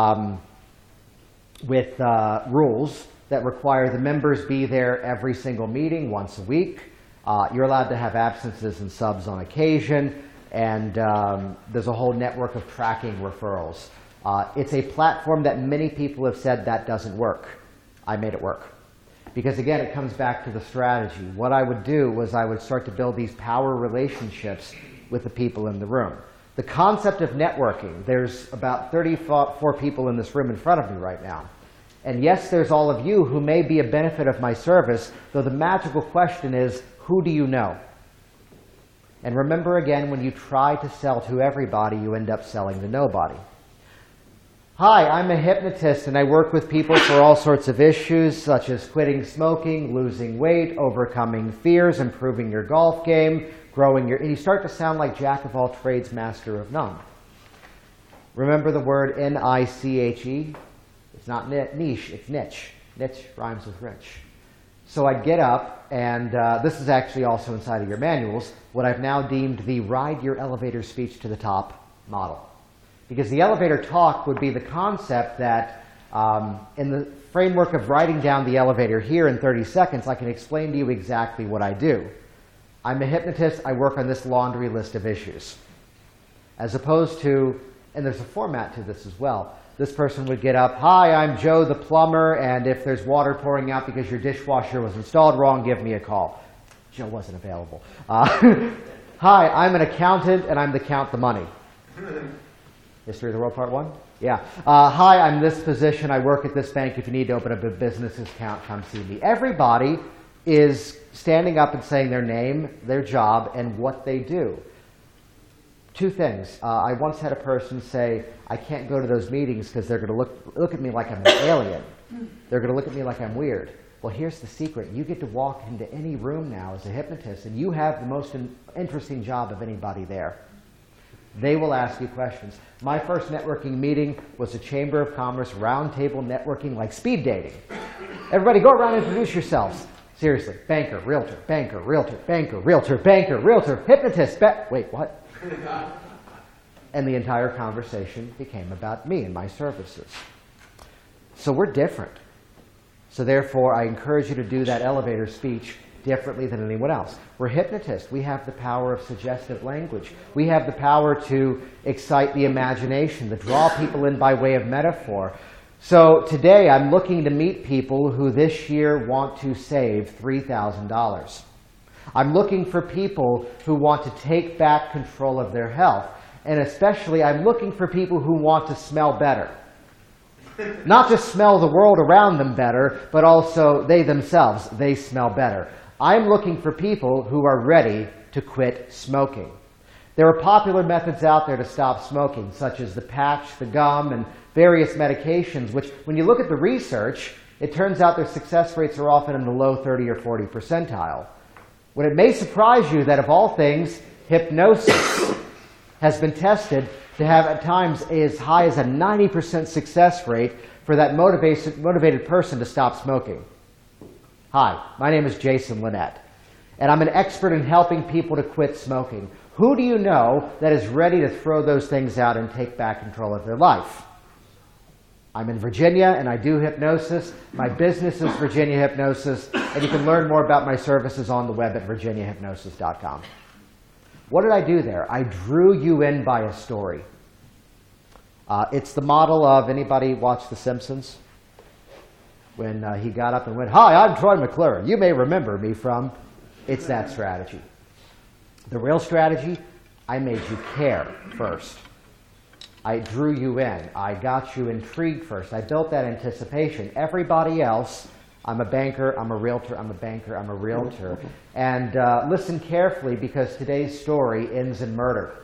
with rules that require the members be there every single meeting once a week. You're allowed to have absences and subs on occasion, and there's a whole network of tracking referrals. It's a platform that many people have said that doesn't work. I made it work. Because again, it comes back to the strategy. What I would do was I would start to build these power relationships with the people in the room. The concept of networking, there's about 34 people in this room in front of me right now. And yes, there's all of you who may be a benefit of my service, though the magical question is, who do you know? And remember again, when you try to sell to everybody, you end up selling to nobody. Hi, I'm a hypnotist, and I work with people for all sorts of issues, such as quitting smoking, losing weight, overcoming fears, improving your golf game, growing your... And you start to sound like jack of all trades, master of none. Remember the word N-I-C-H-E? It's not niche, it's niche. Niche rhymes with rich. So I'd get up, and this is actually also inside of your manuals, what I've now deemed the ride your elevator speech to the top model. Because the elevator talk would be the concept that in the framework of writing down the elevator here in 30 seconds, I can explain to you exactly what I do. I'm a hypnotist. I work on this laundry list of issues. As opposed to, and there's a format to this as well, this person would get up, hi, I'm Joe the plumber, and if there's water pouring out because your dishwasher was installed wrong, give me a call. Joe wasn't available. Hi, I'm an accountant, and I'm the count the money. History of the World Part 1? Yeah. Hi, I'm this position. I work at this bank. If you need to open up a business account, come see me. Everybody is standing up and saying their name, their job, and what they do. Two things. I once had a person say, I can't go to those meetings because they're going to look at me like I'm an alien. They're going to look at me like I'm weird. Well, here's the secret. You get to walk into any room now as a hypnotist, and you have the most interesting job of anybody there. They will ask you questions. My first networking meeting was a Chamber of Commerce roundtable networking, like speed dating. Everybody go around and introduce yourselves. Seriously, banker, realtor, banker, realtor, banker, realtor, banker, realtor, hypnotist, wait, what? And the entire conversation became about me and my services. So we're different. So therefore, I encourage you to do that elevator speech differently than anyone else. We're hypnotists. We have the power of suggestive language. We have the power to excite the imagination, to draw people in by way of metaphor. So today, I'm looking to meet people who this year want to save $3,000. I'm looking for people who want to take back control of their health. And especially, I'm looking for people who want to smell better. Not just smell the world around them better, but also they themselves, they smell better. I'm looking for people who are ready to quit smoking. There are popular methods out there to stop smoking, such as the patch, the gum, and various medications, which, when you look at the research, it turns out their success rates are often in the low 30 or 40 percentile. When it may surprise you that, of all things, hypnosis has been tested to have at times as high as a 90% success rate for that motivated person to stop smoking. Hi, my name is Jason Linett, and I'm an expert in helping people to quit smoking. Who do you know that is ready to throw those things out and take back control of their life? I'm in Virginia, and I do hypnosis. My business is Virginia Hypnosis, and you can learn more about my services on the web at virginiahypnosis.com. What did I do there? I drew you in by a story. It's the model of, anybody watch The Simpsons? When he got up and went, "Hi, I'm Troy McClure. You may remember me from..." It's that strategy. The real strategy, I made you care first. I drew you in. I got you intrigued first. I built that anticipation. Everybody else, I'm a banker, I'm a realtor, I'm a banker, I'm a realtor. And listen carefully, because today's story ends in murder.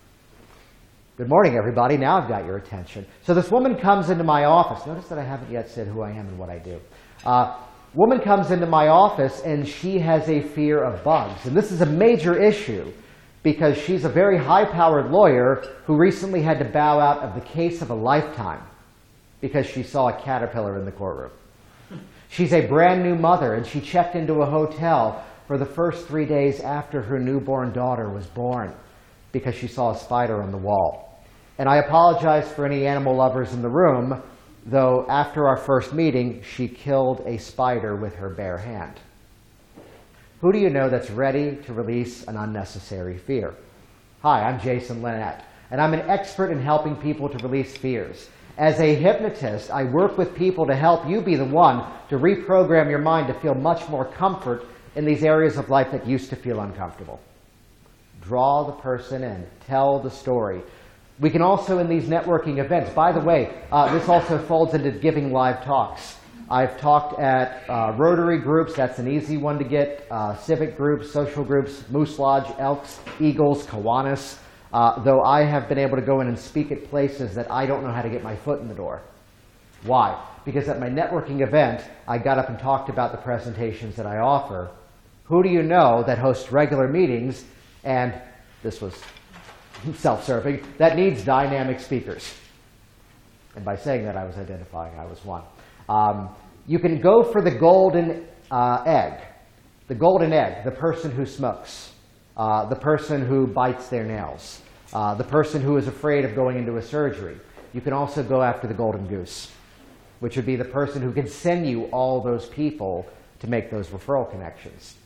Good morning, everybody. Now I've got your attention. So this woman comes into my office. Notice that I haven't yet said who I am and what I do. Woman comes into my office, and she has a fear of bugs. And this is a major issue, because she's a very high-powered lawyer who recently had to bow out of the case of a lifetime because she saw a caterpillar in the courtroom. She's a brand new mother, and she checked into a hotel for the first 3 days after her newborn daughter was born because she saw a spider on the wall. And I apologize for any animal lovers in the room, though after our first meeting, she killed a spider with her bare hand. Who do you know that's ready to release an unnecessary fear? Hi, I'm Jason Linett, and I'm an expert in helping people to release fears. As a hypnotist, I work with people to help you be the one to reprogram your mind to feel much more comfort in these areas of life that used to feel uncomfortable. Draw the person in. Tell the story. We can also, in these networking events, by the way, this also folds into giving live talks. I've talked at Rotary groups, that's an easy one to get, civic groups, social groups, Moose Lodge, Elks, Eagles, Kiwanis, though I have been able to go in and speak at places that I don't know how to get my foot in the door. Why? Because at my networking event, I got up and talked about the presentations that I offer. Who do you know that hosts regular meetings, and this was self-serving, that needs dynamic speakers? And by saying that, I was identifying I was one. You can go for the golden egg. The golden egg, the person who smokes, the person who bites their nails, the person who is afraid of going into a surgery. You can also go after the golden goose, which would be the person who can send you all those people to make those referral connections.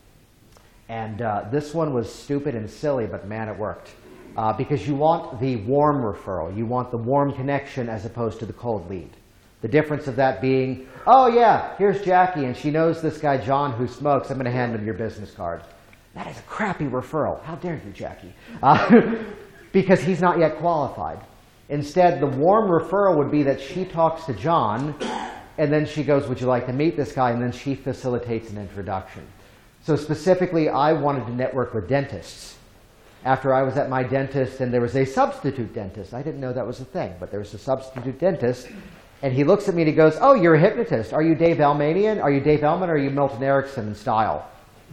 And this one was stupid and silly, but man, it worked. Because you want the warm referral. You want the warm connection as opposed to the cold lead. The difference of that being, oh yeah, here's Jackie, and she knows this guy John who smokes. I'm going to hand him your business card. That is a crappy referral. How dare you, Jackie? Because he's not yet qualified. Instead, the warm referral would be that she talks to John, and then she goes, would you like to meet this guy? And then she facilitates an introduction. So specifically, I wanted to network with dentists. after I was at my dentist and there was a substitute dentist. I didn't know that was a thing, but there was a substitute dentist. And he looks at me and he goes, "Oh, you're a hypnotist. Are you Dave Elmanian? Are you Dave Elman or are you Milton Erickson in style?"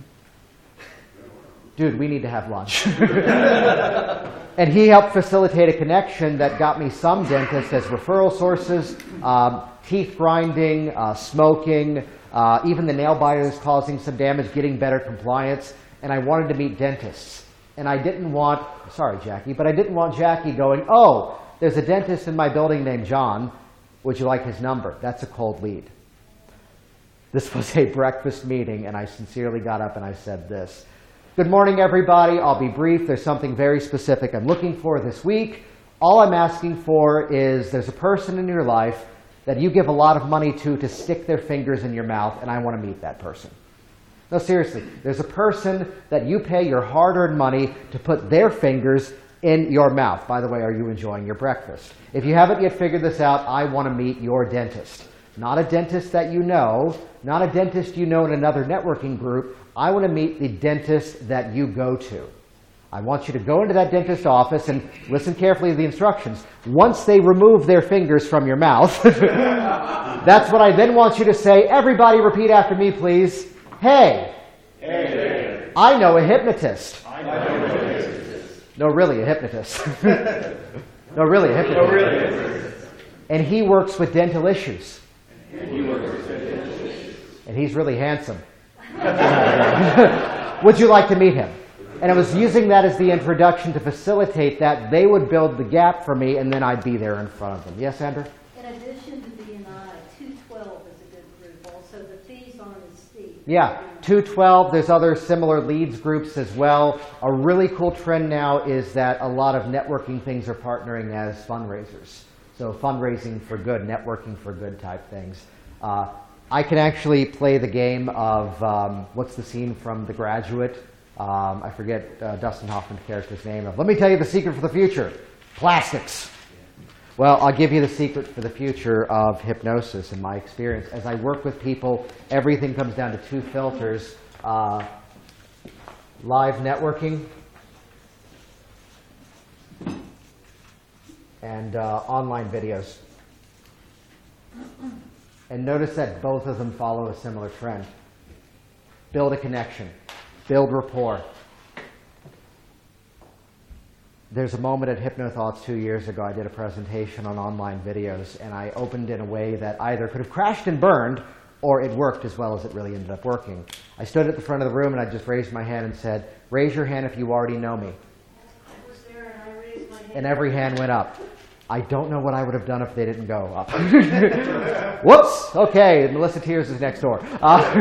Dude, we need to have lunch. And he helped facilitate a connection that got me some dentists as referral sources, teeth grinding, smoking, even the nail biters causing some damage, getting better compliance. And I wanted to meet dentists. And I didn't want, sorry, Jackie, but I didn't want Jackie going, "Oh, there's a dentist in my building named John. Would you like his number?" That's a cold lead. This was a breakfast meeting, and I sincerely got up and I said this. "Good morning, everybody. I'll be brief. There's something very specific I'm looking for this week. All I'm asking for is there's a person in your life that you give a lot of money to stick their fingers in your mouth, and I want to meet that person." No, seriously. There's a person that you pay your hard-earned money to put their fingers in your mouth. By the way, are you enjoying your breakfast? If you haven't yet figured this out, I want to meet your dentist. Not a dentist that you know, not a dentist you know in another networking group. I want to meet the dentist that you go to. I want you to go into that dentist's office and listen carefully to the instructions. Once they remove their fingers from your mouth, that's what I then want you to say. Everybody repeat after me, please. Hey. Hey. I know a hypnotist. I know a hypnotist. No, really, a hypnotist. No, really, a hypnotist. No, really, a hypnotist. And he works with dental issues. And he works with dental issues. And he's really handsome. Would you like to meet him? And I was using that as the introduction to facilitate that. They would build the gap for me, and then I'd be there in front of them. Yes, Andrew? In addition to BNI, 212 is a good group. Also, the fees aren't as steep. Yeah, 212. There's other similar leads groups as well. A really cool trend now is that a lot of networking things are partnering as fundraisers. So fundraising for good, networking for good type things. I can actually play the game of, what's the scene from The Graduate? I forget Dustin Hoffman's character's name. Let me tell you the secret for the future. Plastics. Well, I'll give you the secret for the future of hypnosis in my experience. As I work with people, everything comes down to two filters. Live networking and online videos. And notice that both of them follow a similar trend. Build a connection. Build rapport. There's a moment at HypnoThoughts 2 years ago. I did a presentation on online videos, and I opened in a way that either could have crashed and burned, or it worked as well as it really ended up working. I stood at the front of the room, and I just raised my hand and said, "Raise your hand if you already know me." I was there, and I raised my hand. And every hand went up. I don't know what I would have done if they didn't go up. Whoops! Okay, Melissa Tears is next door.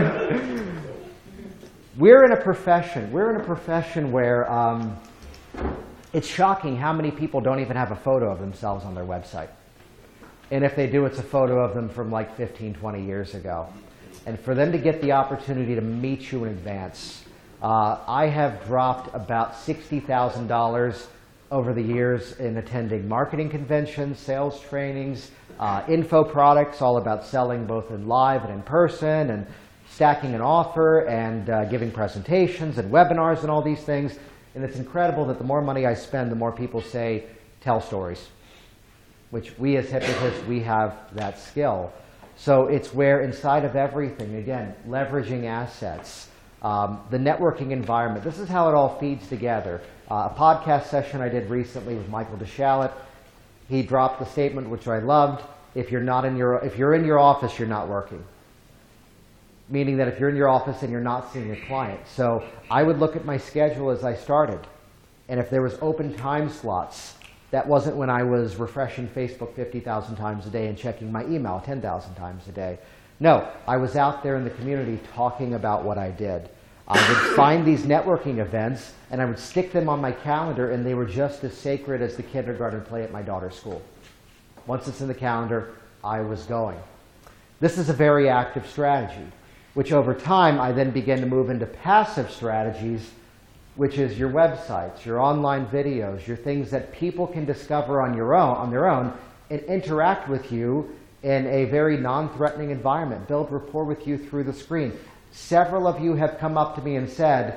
We're in a profession where it's shocking how many people don't even have a photo of themselves on their website. And if they do, it's a photo of them from like 15, 20 years ago. And for them to get the opportunity to meet you in advance, I have dropped about $60,000 over the years in attending marketing conventions, sales trainings, info products, all about selling both in live and in person, and stacking an offer, and giving presentations and webinars and all these things. And it's incredible that the more money I spend, the more people say, "Tell stories," which we as hypnotists, we have that skill. So it's where inside of everything, again, leveraging assets, the networking environment. This is how it all feeds together. A podcast session I did recently with Michael DeShalit, he dropped the statement, which I loved: if you're in your office, you're not working. Meaning that if you're in your office and you're not seeing a client. So I would look at my schedule as I started, and if there was open time slots, that wasn't when I was refreshing Facebook 50,000 times a day and checking my email 10,000 times a day. No, I was out there in the community talking about what I did. I would find these networking events, and I would stick them on my calendar, and they were just as sacred as the kindergarten play at my daughter's school. Once it's in the calendar, I was going. This is a very active strategy, which over time I then began to move into passive strategies, which is your websites, your online videos, your things that people can discover on their own and interact with you in a very non-threatening environment, build rapport with you through the screen. Several of you have come up to me and said,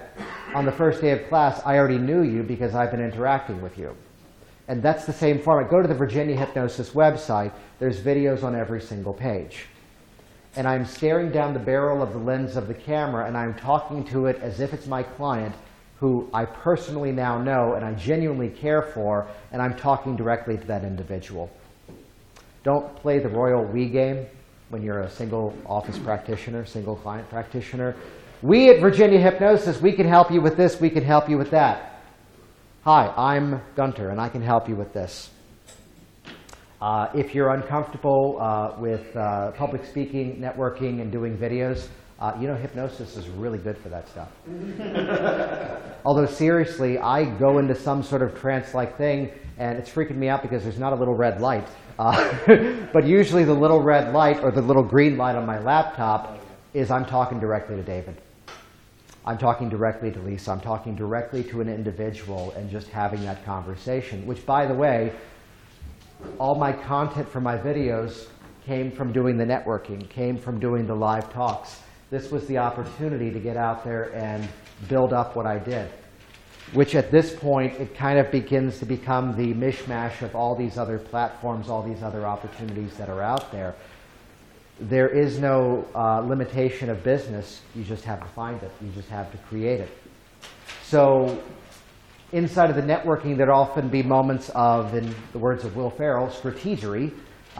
on the first day of class, I already knew you because I've been interacting with you. And that's the same format. Go to the Virginia Hypnosis website. There's videos on every single page. And I'm staring down the barrel of the lens of the camera, and I'm talking to it as if it's my client, who I personally now know and I genuinely care for, and I'm talking directly to that individual. Don't play the royal we game when you're a single office practitioner, single client practitioner. We at Virginia Hypnosis, we can help you with this, we can help you with that. Hi, I'm Gunter, and I can help you with this. If you're uncomfortable with public speaking, networking, and doing videos, you know, hypnosis is really good for that stuff. Although seriously, I go into some sort of trance-like thing, and it's freaking me out because there's not a little red light. But usually the little red light or the little green light on my laptop is I'm talking directly to David. I'm talking directly to Lisa. I'm talking directly to an individual and just having that conversation, which, by the way, all my content for my videos came from doing the networking, came from doing the live talks. This was the opportunity to get out there and build up what I did, which at this point, it kind of begins to become the mishmash of all these other platforms, all these other opportunities that are out there. There is no limitation of business. You just have to find it. You just have to create it. So inside of the networking, there'd often be moments of, in the words of Will Ferrell, strategery,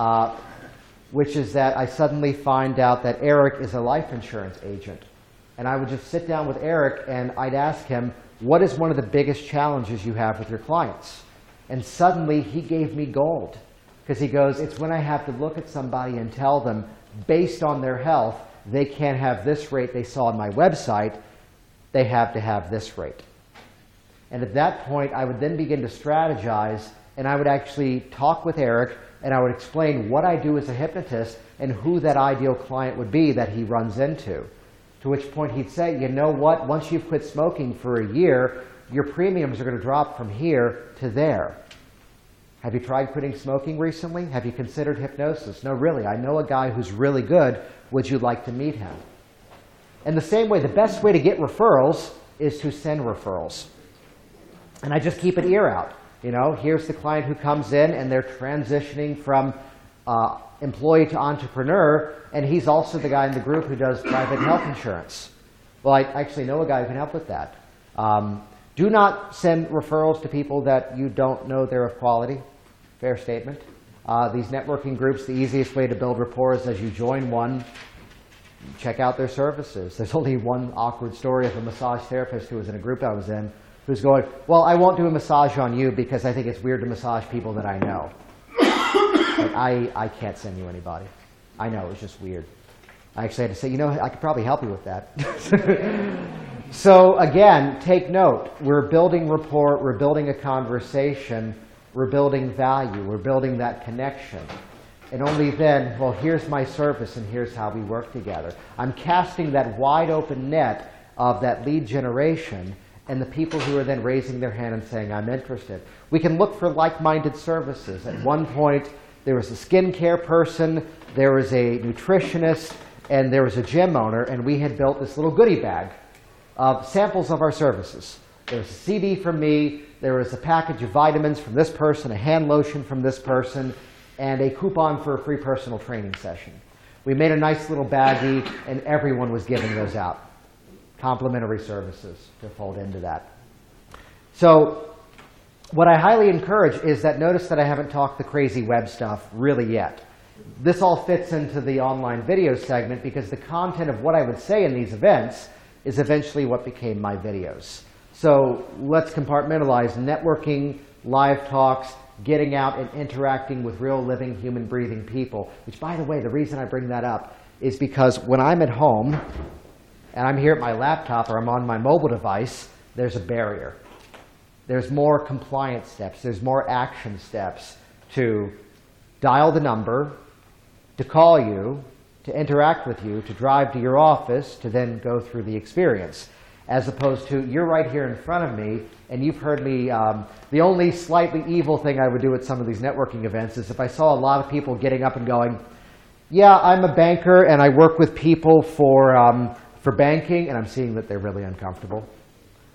which is that I suddenly find out that Eric is a life insurance agent. And I would just sit down with Eric and I'd ask him, what is one of the biggest challenges you have with your clients? And suddenly he gave me gold. Because he goes, it's when I have to look at somebody and tell them, based on their health, they can't have this rate they saw on my website, they have to have this rate. And at that point, I would then begin to strategize, and I would actually talk with Eric, and I would explain what I do as a hypnotist and who that ideal client would be that he runs into. To which point he'd say, you know what, once you've quit smoking for a year, your premiums are going to drop from here to there. Have you tried quitting smoking recently? Have you considered hypnosis? No, really, I know a guy who's really good. Would you like to meet him? And the same way, the best way to get referrals is to send referrals. And I just keep an ear out. You know, here's the client who comes in and they're transitioning from employee to entrepreneur, and he's also the guy in the group who does private health insurance. Well, I actually know a guy who can help with that. Do not send referrals to people that you don't know they're of quality. Fair statement. These networking groups, the easiest way to build rapport is as you join one, check out their services. There's only one awkward story of a massage therapist who was in a group I was in who's going, well, I won't do a massage on you because I think it's weird to massage people that I know. But I can't send you anybody. I know, it's just weird. I actually had to say, you know, I could probably help you with that. So again, take note. We're building rapport, we're building a conversation, we're building value, we're building that connection. And only then, well, here's my service and here's how we work together. I'm casting that wide open net of that lead generation and the people who are then raising their hand and saying, I'm interested. We can look for like-minded services. At one point, there was a skincare person, there was a nutritionist, and there was a gym owner, and we had built this little goodie bag of samples of our services. There was a CD from me, there was a package of vitamins from this person, a hand lotion from this person, and a coupon for a free personal training session. We made a nice little baggie, and everyone was giving those out. Complimentary services to fold into that. So what I highly encourage is that notice that I haven't talked the crazy web stuff really yet. This all fits into the online video segment because the content of what I would say in these events is eventually what became my videos. So let's compartmentalize networking, live talks, getting out and interacting with real living human breathing people, which, by the way, the reason I bring that up is because when I'm at home and I'm here at my laptop or I'm on my mobile device, there's a barrier. There's more compliance steps. There's more action steps to dial the number, to call you, to interact with you, to drive to your office, to then go through the experience. As opposed to, you're right here in front of me, and you've heard me, the only slightly evil thing I would do at some of these networking events is if I saw a lot of people getting up and going, yeah, I'm a banker, and I work with people for banking, and I'm seeing that they're really uncomfortable.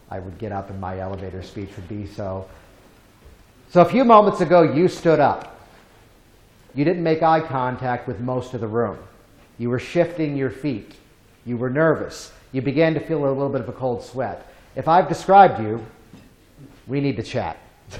I would get up and my elevator speech would be so. So a few moments ago, you stood up. You didn't make eye contact with most of the room. You were shifting your feet. You were nervous. You began to feel a little bit of a cold sweat. If I've described you, we need to chat.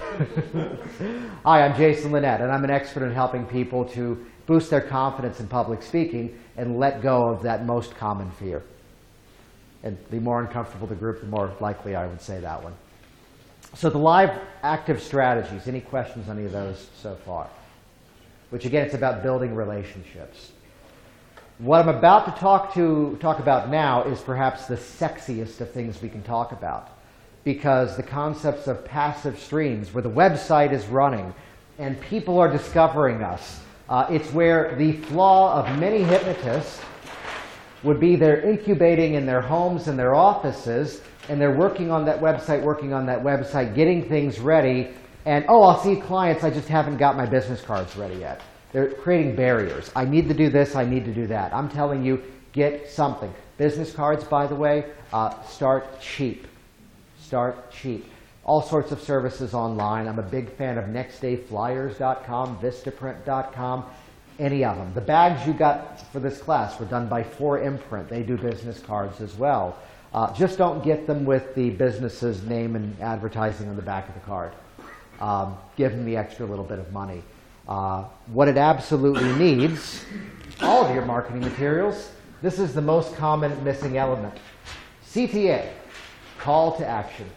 Hi, I'm Jason Linett, and I'm an expert in helping people to boost their confidence in public speaking and let go of that most common fear. And the more uncomfortable the group, the more likely I would say that one. So the live active strategies, any questions on any of those so far? Which again, it's about building relationships. What I'm about to talk about now is perhaps the sexiest of things we can talk about, because the concepts of passive streams, where the website is running and people are discovering us, it's where the flaw of many hypnotists would be they're incubating in their homes and their offices, and they're working on that website, getting things ready, and, oh, I'll see clients, I just haven't got my business cards ready yet. They're creating barriers. I need to do this, I need to do that. I'm telling you, get something. Business cards, by the way, start cheap. Start cheap. All sorts of services online. I'm a big fan of nextdayflyers.com, vistaprint.com, any of them. The bags you got for this class were done by 4imprint. They do business cards as well. Just don't get them with the business's name and advertising on the back of the card. Give them the extra little bit of money. What it absolutely needs, all of your marketing materials, this is the most common missing element. CTA, call to action,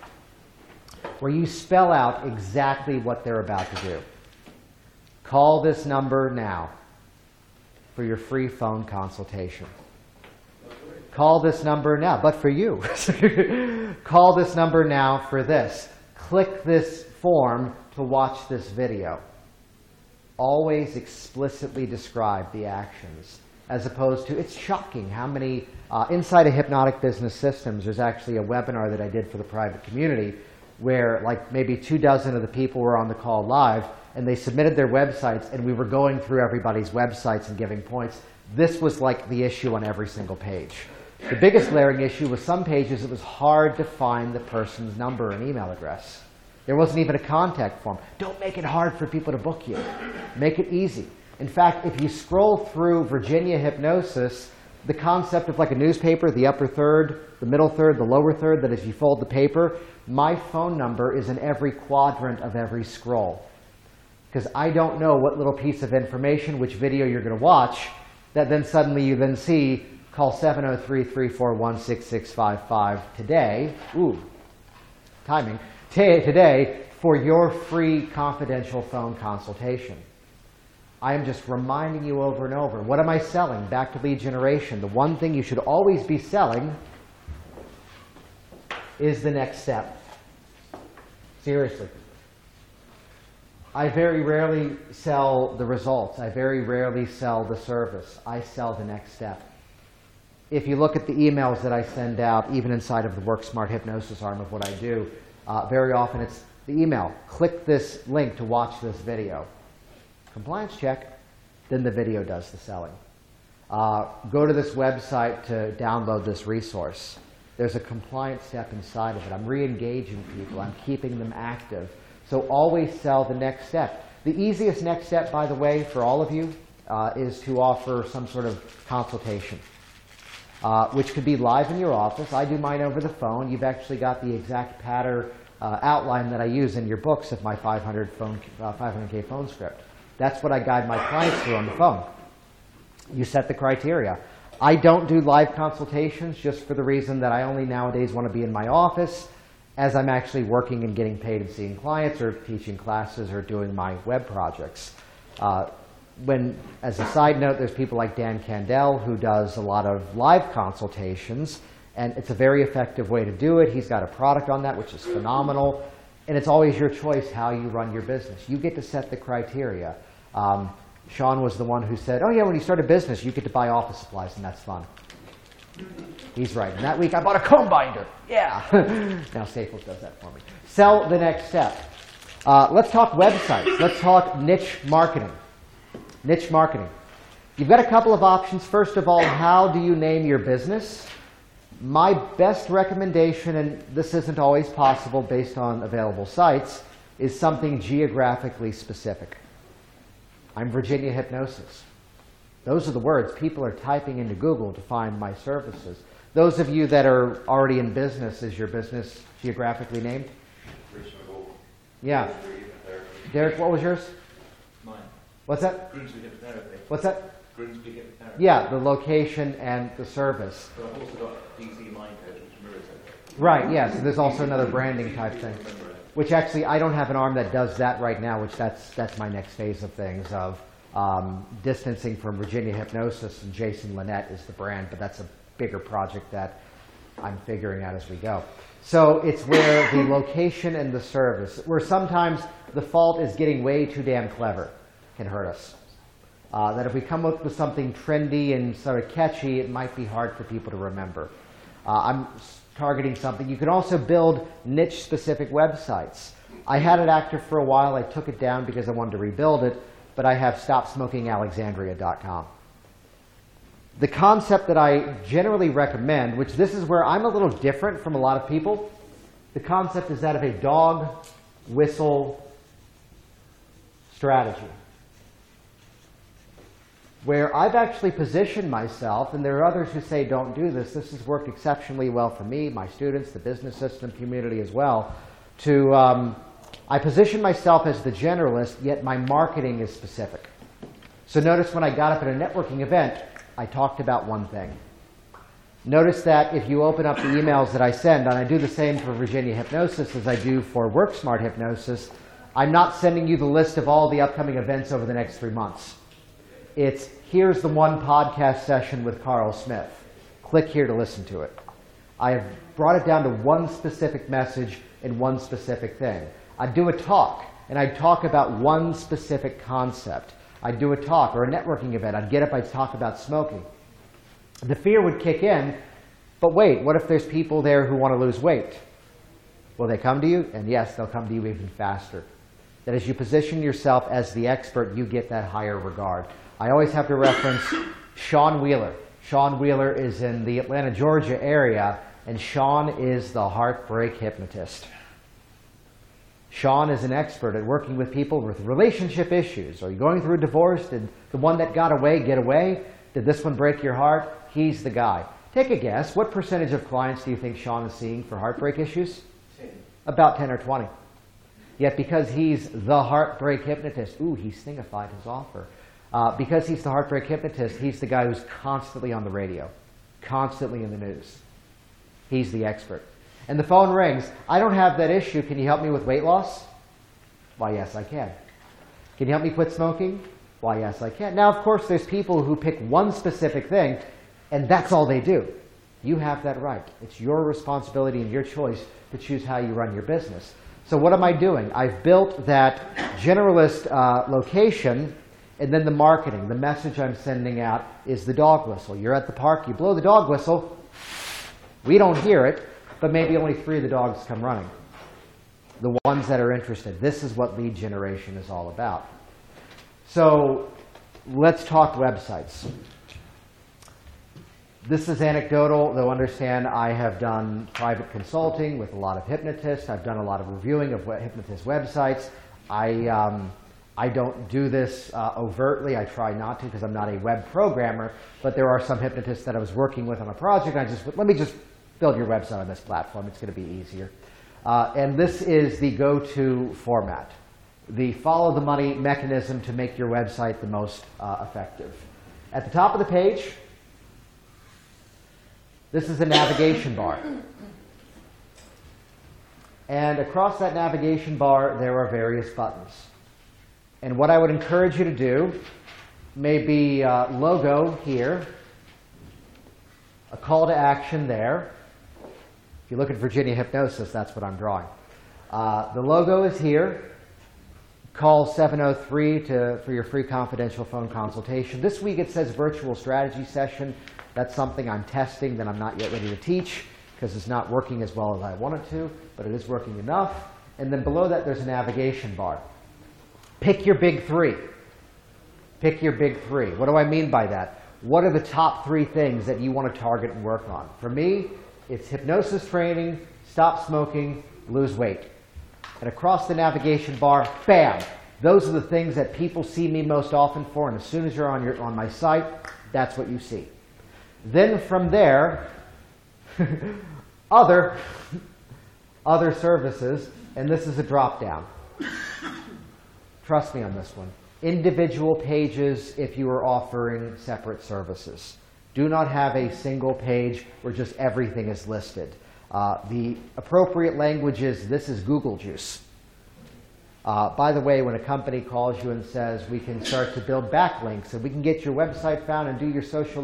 where you spell out exactly what they're about to do. Call this number now for your free phone consultation. Call this number now, but for you. Call this number now for this. Click this form to watch this video. Always explicitly describe the actions, as opposed to, it's shocking how many, inside of Hypnotic Business Systems, there's actually a webinar that I did for the private community where like maybe 24 of the people were on the call live, and they submitted their websites, and we were going through everybody's websites and giving points. This was like the issue on every single page. The biggest glaring issue was some pages it was hard to find the person's number and email address. There wasn't even a contact form. Don't make it hard for people to book you. Make it easy. In fact, if you scroll through Virginia Hypnosis, the concept of like a newspaper, the upper third, the middle third, the lower third, that as you fold the paper, my phone number is in every quadrant of every scroll. Because I don't know what little piece of information, which video you're going to watch, that then suddenly you then see, call 703-341-6655 today. Ooh, timing. Today for your free confidential phone consultation. I am just reminding you over and over. What am I selling? Back to lead generation. The one thing you should always be selling is the next step. Seriously. I very rarely sell the results. I very rarely sell the service. I sell the next step. If you look at the emails that I send out, even inside of the Work Smart Hypnosis arm of what I do, very often it's the email. Click this link to watch this video. Compliance check. Then the video does the selling. Go to this website to download this resource. There's a compliance step inside of it. I'm re-engaging people. I'm keeping them active. So always sell the next step. The easiest next step, by the way, for all of you, is to offer some sort of consultation, which could be live in your office. I do mine over the phone. You've actually got the exact pattern outline that I use in your books of my 500K phone script. That's what I guide my clients through on the phone. You set the criteria. I don't do live consultations just for the reason that I only nowadays want to be in my office as I'm actually working and getting paid and seeing clients or teaching classes or doing my web projects. As a side note, there's people like Dan Candell who does a lot of live consultations, and it's a very effective way to do it. He's got a product on that, which is phenomenal, and it's always your choice how you run your business. You get to set the criteria. Sean was the one who said, oh yeah, when you start a business, you get to buy office supplies, and that's fun. He's right. And that week, I bought a comb binder. Yeah. Now Staples does that for me. Sell the next step. Let's talk websites. Let's talk niche marketing. Niche marketing. You've got a couple of options. First of all, how do you name your business? My best recommendation, and this isn't always possible based on available sites, is something geographically specific. I'm Virginia Hypnosis. Those are the words people are typing into Google to find my services. Those of you that are already in business, is your business geographically named? Yeah. Derek, what was yours? Mine. What's that? Grimsby Hypnotherapy. What's that? Grimsby Hypnotherapy. Yeah, the location and the service. But I've also got DC Mindhead, which mirrors it. Right, yes. And there's also another branding type thing. Remember it. Which actually, I don't have an arm that does that right now, which that's my next phase of things, of distancing from Virginia Hypnosis, and Jason Lynette is the brand, but that's a bigger project that I'm figuring out as we go. So it's where the location and the service, where sometimes the fault is getting way too damn clever, can hurt us. That if we come up with something trendy and sort of catchy, it might be hard for people to remember. I'm targeting something. You can also build niche-specific websites. I had it active for a while. I took it down because I wanted to rebuild it, but I have StopSmokingAlexandria.com. The concept that I generally recommend, which this is where I'm a little different from a lot of people, the concept is that of a dog whistle strategy, where I've actually positioned myself, and there are others who say don't do this. This has worked exceptionally well for me, my students, the business system community as well. I position myself as the generalist, yet my marketing is specific. So notice when I got up at a networking event, I talked about one thing. Notice that if you open up the emails that I send, and I do the same for Virginia Hypnosis as I do for WorkSmart Hypnosis, I'm not sending you the list of all the upcoming events over the next 3 months. It's, here's the one podcast session with Carl Smith. Click here to listen to it. I have brought it down to one specific message and one specific thing. I'd do a talk, and I'd talk about one specific concept. I'd do a talk or a networking event. I'd get up, I'd talk about smoking. The fear would kick in, but wait, what if there's people there who want to lose weight? Will they come to you? And yes, they'll come to you even faster. That as you position yourself as the expert, you get that higher regard. I always have to reference Sean Wheeler. Sean Wheeler is in the Atlanta, Georgia area, and Sean is the heartbreak hypnotist. Sean is an expert at working with people with relationship issues. Are you going through a divorce? Did the one that got away get away? Did this one break your heart? He's the guy. Take a guess. What percentage of clients do you think Sean is seeing for heartbreak issues? 10. About 10 or 20. Yet because he's the heartbreak hypnotist, ooh, he stingified his offer. Because he's the heartbreak hypnotist, he's the guy who's constantly on the radio, constantly in the news. He's the expert. And the phone rings. I don't have that issue. Can you help me with weight loss? Why, yes, I can. Can you help me quit smoking? Why, yes, I can. Now, of course, there's people who pick one specific thing, and that's all they do. You have that right. It's your responsibility and your choice to choose how you run your business. So what am I doing? I've built that generalist location, and then the marketing. The message I'm sending out is the dog whistle. You're at the park, you blow the dog whistle. We don't hear it, but maybe only 3 of the dogs come running. The ones that are interested. This is what lead generation is all about. So let's talk websites. This is anecdotal, though understand I have done private consulting with a lot of hypnotists. I've done a lot of reviewing of hypnotist websites. I don't do this overtly. I try not to because I'm not a web programmer, but there are some hypnotists that I was working with on a project. Let me just build your website on this platform. It's going to be easier. And this is the go-to format, the follow-the-money mechanism to make your website the most effective. At the top of the page, this is a navigation bar. And across that navigation bar, there are various buttons. And what I would encourage you to do may be logo here, a call to action there. If you look at Virginia Hypnosis, that's what I'm drawing. The logo is here. Call 703 for your free confidential phone consultation. This week it says virtual strategy session. That's something I'm testing that I'm not yet ready to teach because it's not working as well as I want it to, but it is working enough. And then below that there's a navigation bar. Pick your big 3. Pick your big 3. What do I mean by that? what are the top 3 things that you want to target and work on? For me, it's hypnosis training, stop smoking, lose weight. And across the navigation bar, bam! Those are the things that people see me most often for, and as soon as you're on my site, that's what you see. Then from there, other services, and this is a drop-down. Trust me on this one. Individual pages if you are offering separate services. Do not have a single page where just everything is listed. The appropriate language is, this is Google juice. By the way, when a company calls you and says, we can start to build backlinks and we can get your website found and do your search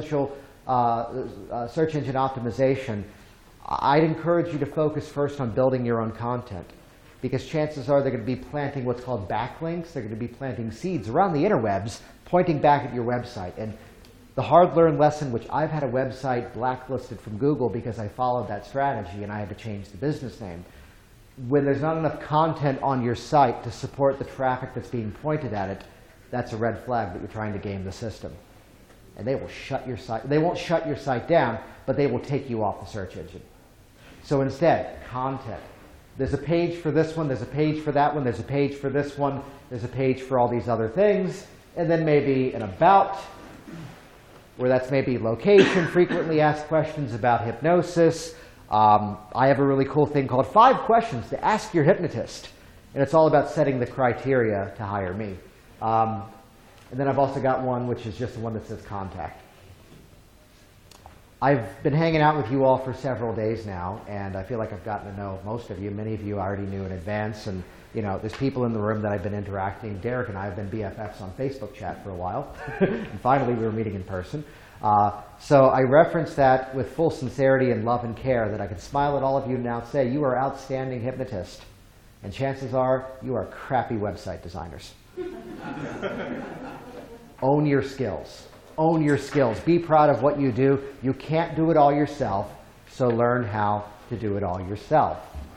engine optimization, I'd encourage you to focus first on building your own content. Because chances are they're going to be planting what's called backlinks. They're going to be planting seeds around the interwebs, pointing back at your website. And the hard-learned lesson, which I've had a website blacklisted from Google because I followed that strategy and I had to change the business name. When there's not enough content on your site to support the traffic that's being pointed at it, that's a red flag that you're trying to game the system. And they will shut your site. They won't shut your site down, but they will take you off the search engine. So instead, content. There's a page for this one, there's a page for that one, there's a page for this one, there's a page for all these other things, and then maybe an about, where that's maybe location, frequently asked questions about hypnosis. I have a really cool thing called 5 questions to ask your hypnotist, and it's all about setting the criteria to hire me. And then I've also got one which is just the one that says contact. I've been hanging out with you all for several days now, and I feel like I've gotten to know most of you. Many of you I already knew in advance, and there's people in the room that I've been interacting. Derek and I have been BFFs on Facebook chat for a while, and finally we were meeting in person. So I reference that with full sincerity and love and care, that I can smile at all of you and now say, you are outstanding hypnotists, and chances are you are crappy website designers. Own your skills. Own your skills. Be proud of what you do. You can't do it all yourself, so learn how to do it all yourself.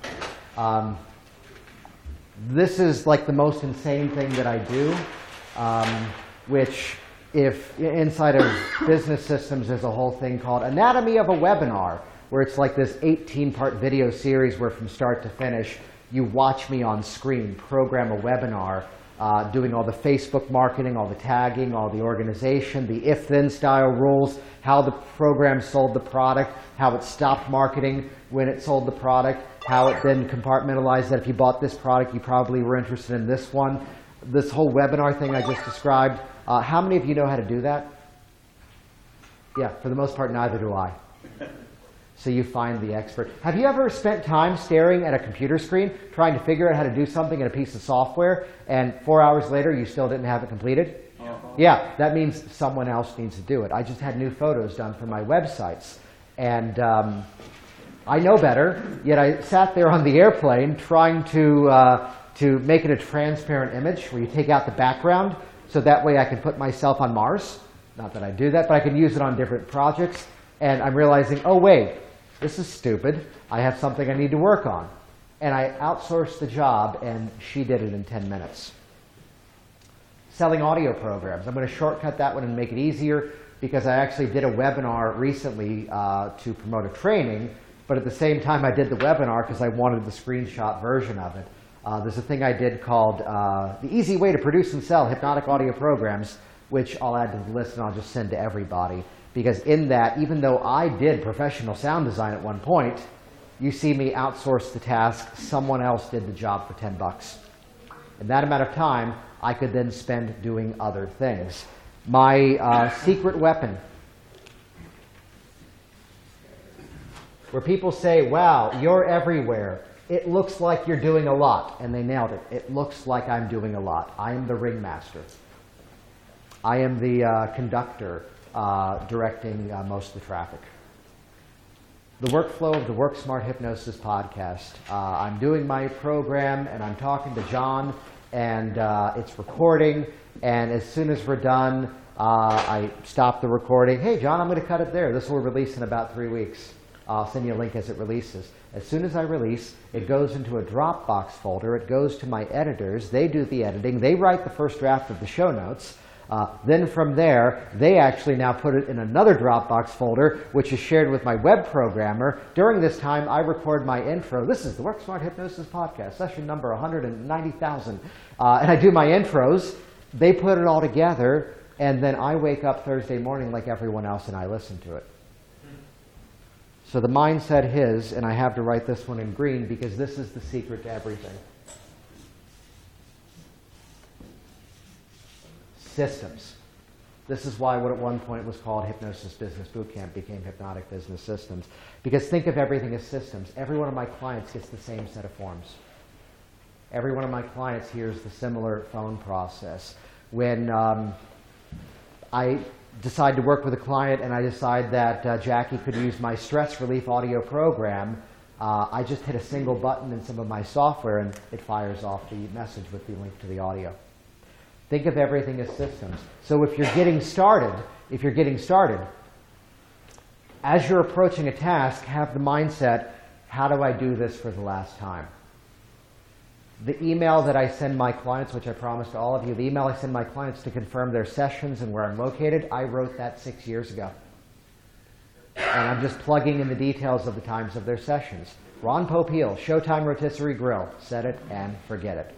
This is like the most insane thing that I do, which if inside of business systems there's a whole thing called Anatomy of a Webinar, where it's like this 18-part video series where from start to finish you watch me on screen program a webinar, doing all the Facebook marketing, all the tagging, all the organization, the if-then style rules, how the program sold the product, how it stopped marketing when it sold the product, how it then compartmentalized that if you bought this product, you probably were interested in this one. This whole webinar thing I just described, how many of you know how to do that? Yeah, for the most part, neither do I. So you find the expert. Have you ever spent time staring at a computer screen, trying to figure out how to do something in a piece of software, and 4 hours later you still didn't have it completed? Yeah, that means someone else needs to do it. I just had new photos done for my websites, and I know better, yet I sat there on the airplane trying to make it a transparent image where you take out the background, so that way I can put myself on Mars. Not that I do that, but I can use it on different projects. And I'm realizing, oh wait, this is stupid. I have something I need to work on. And I outsourced the job, and she did it in 10 minutes. Selling audio programs. I'm going to shortcut that one and make it easier, because I actually did a webinar recently to promote a training, but at the same time I did the webinar because I wanted the screenshot version of it. There's a thing I did called The Easy Way to Produce and Sell Hypnotic Audio Programs, which I'll add to the list and I'll just send to everybody. Because in that, even though I did professional sound design at one point, you see me outsource the task. Someone else did the job for $10. In that amount of time, I could then spend doing other things. My secret weapon, where people say, wow, you're everywhere. It looks like you're doing a lot. And they nailed it. It looks like I'm doing a lot. I am the ringmaster. I am the conductor. Directing most of the traffic. The workflow of the Work Smart Hypnosis podcast. I'm doing my program and I'm talking to John, and it's recording, and as soon as we're done, I stop the recording. Hey John, I'm going to cut it there. This will release in about 3 weeks. I'll send you a link as it releases. As soon as I release, it goes into a Dropbox folder. It goes to my editors. They do the editing. They write the first draft of the show notes. Then from there, they actually now put it in another Dropbox folder, which is shared with my web programmer. During this time, I record my intro. This is the Work Smart Hypnosis podcast, session number 190,000. And I do my intros. They put it all together, and then I wake up Thursday morning like everyone else, and I listen to it. So the mind said his, and I have to write this one in green because this is the secret to everything. Systems. This is why what at one point was called Hypnosis Business Bootcamp became Hypnotic Business Systems. Because think of everything as systems. Every one of my clients gets the same set of forms. Every one of my clients hears the similar phone process. When I decide to work with a client and I decide that Jackie could use my stress relief audio program, I just hit a single button in some of my software and it fires off the message with the link to the audio. Think of everything as systems. So if you're getting started, as you're approaching a task, have the mindset, how do I do this for the last time? The email that I send my clients, which I promised to all of you, the email I send my clients to confirm their sessions and where I'm located, I wrote that 6 years ago. And I'm just plugging in the details of the times of their sessions. Ron Popeil, Showtime Rotisserie Grill, set it and forget it.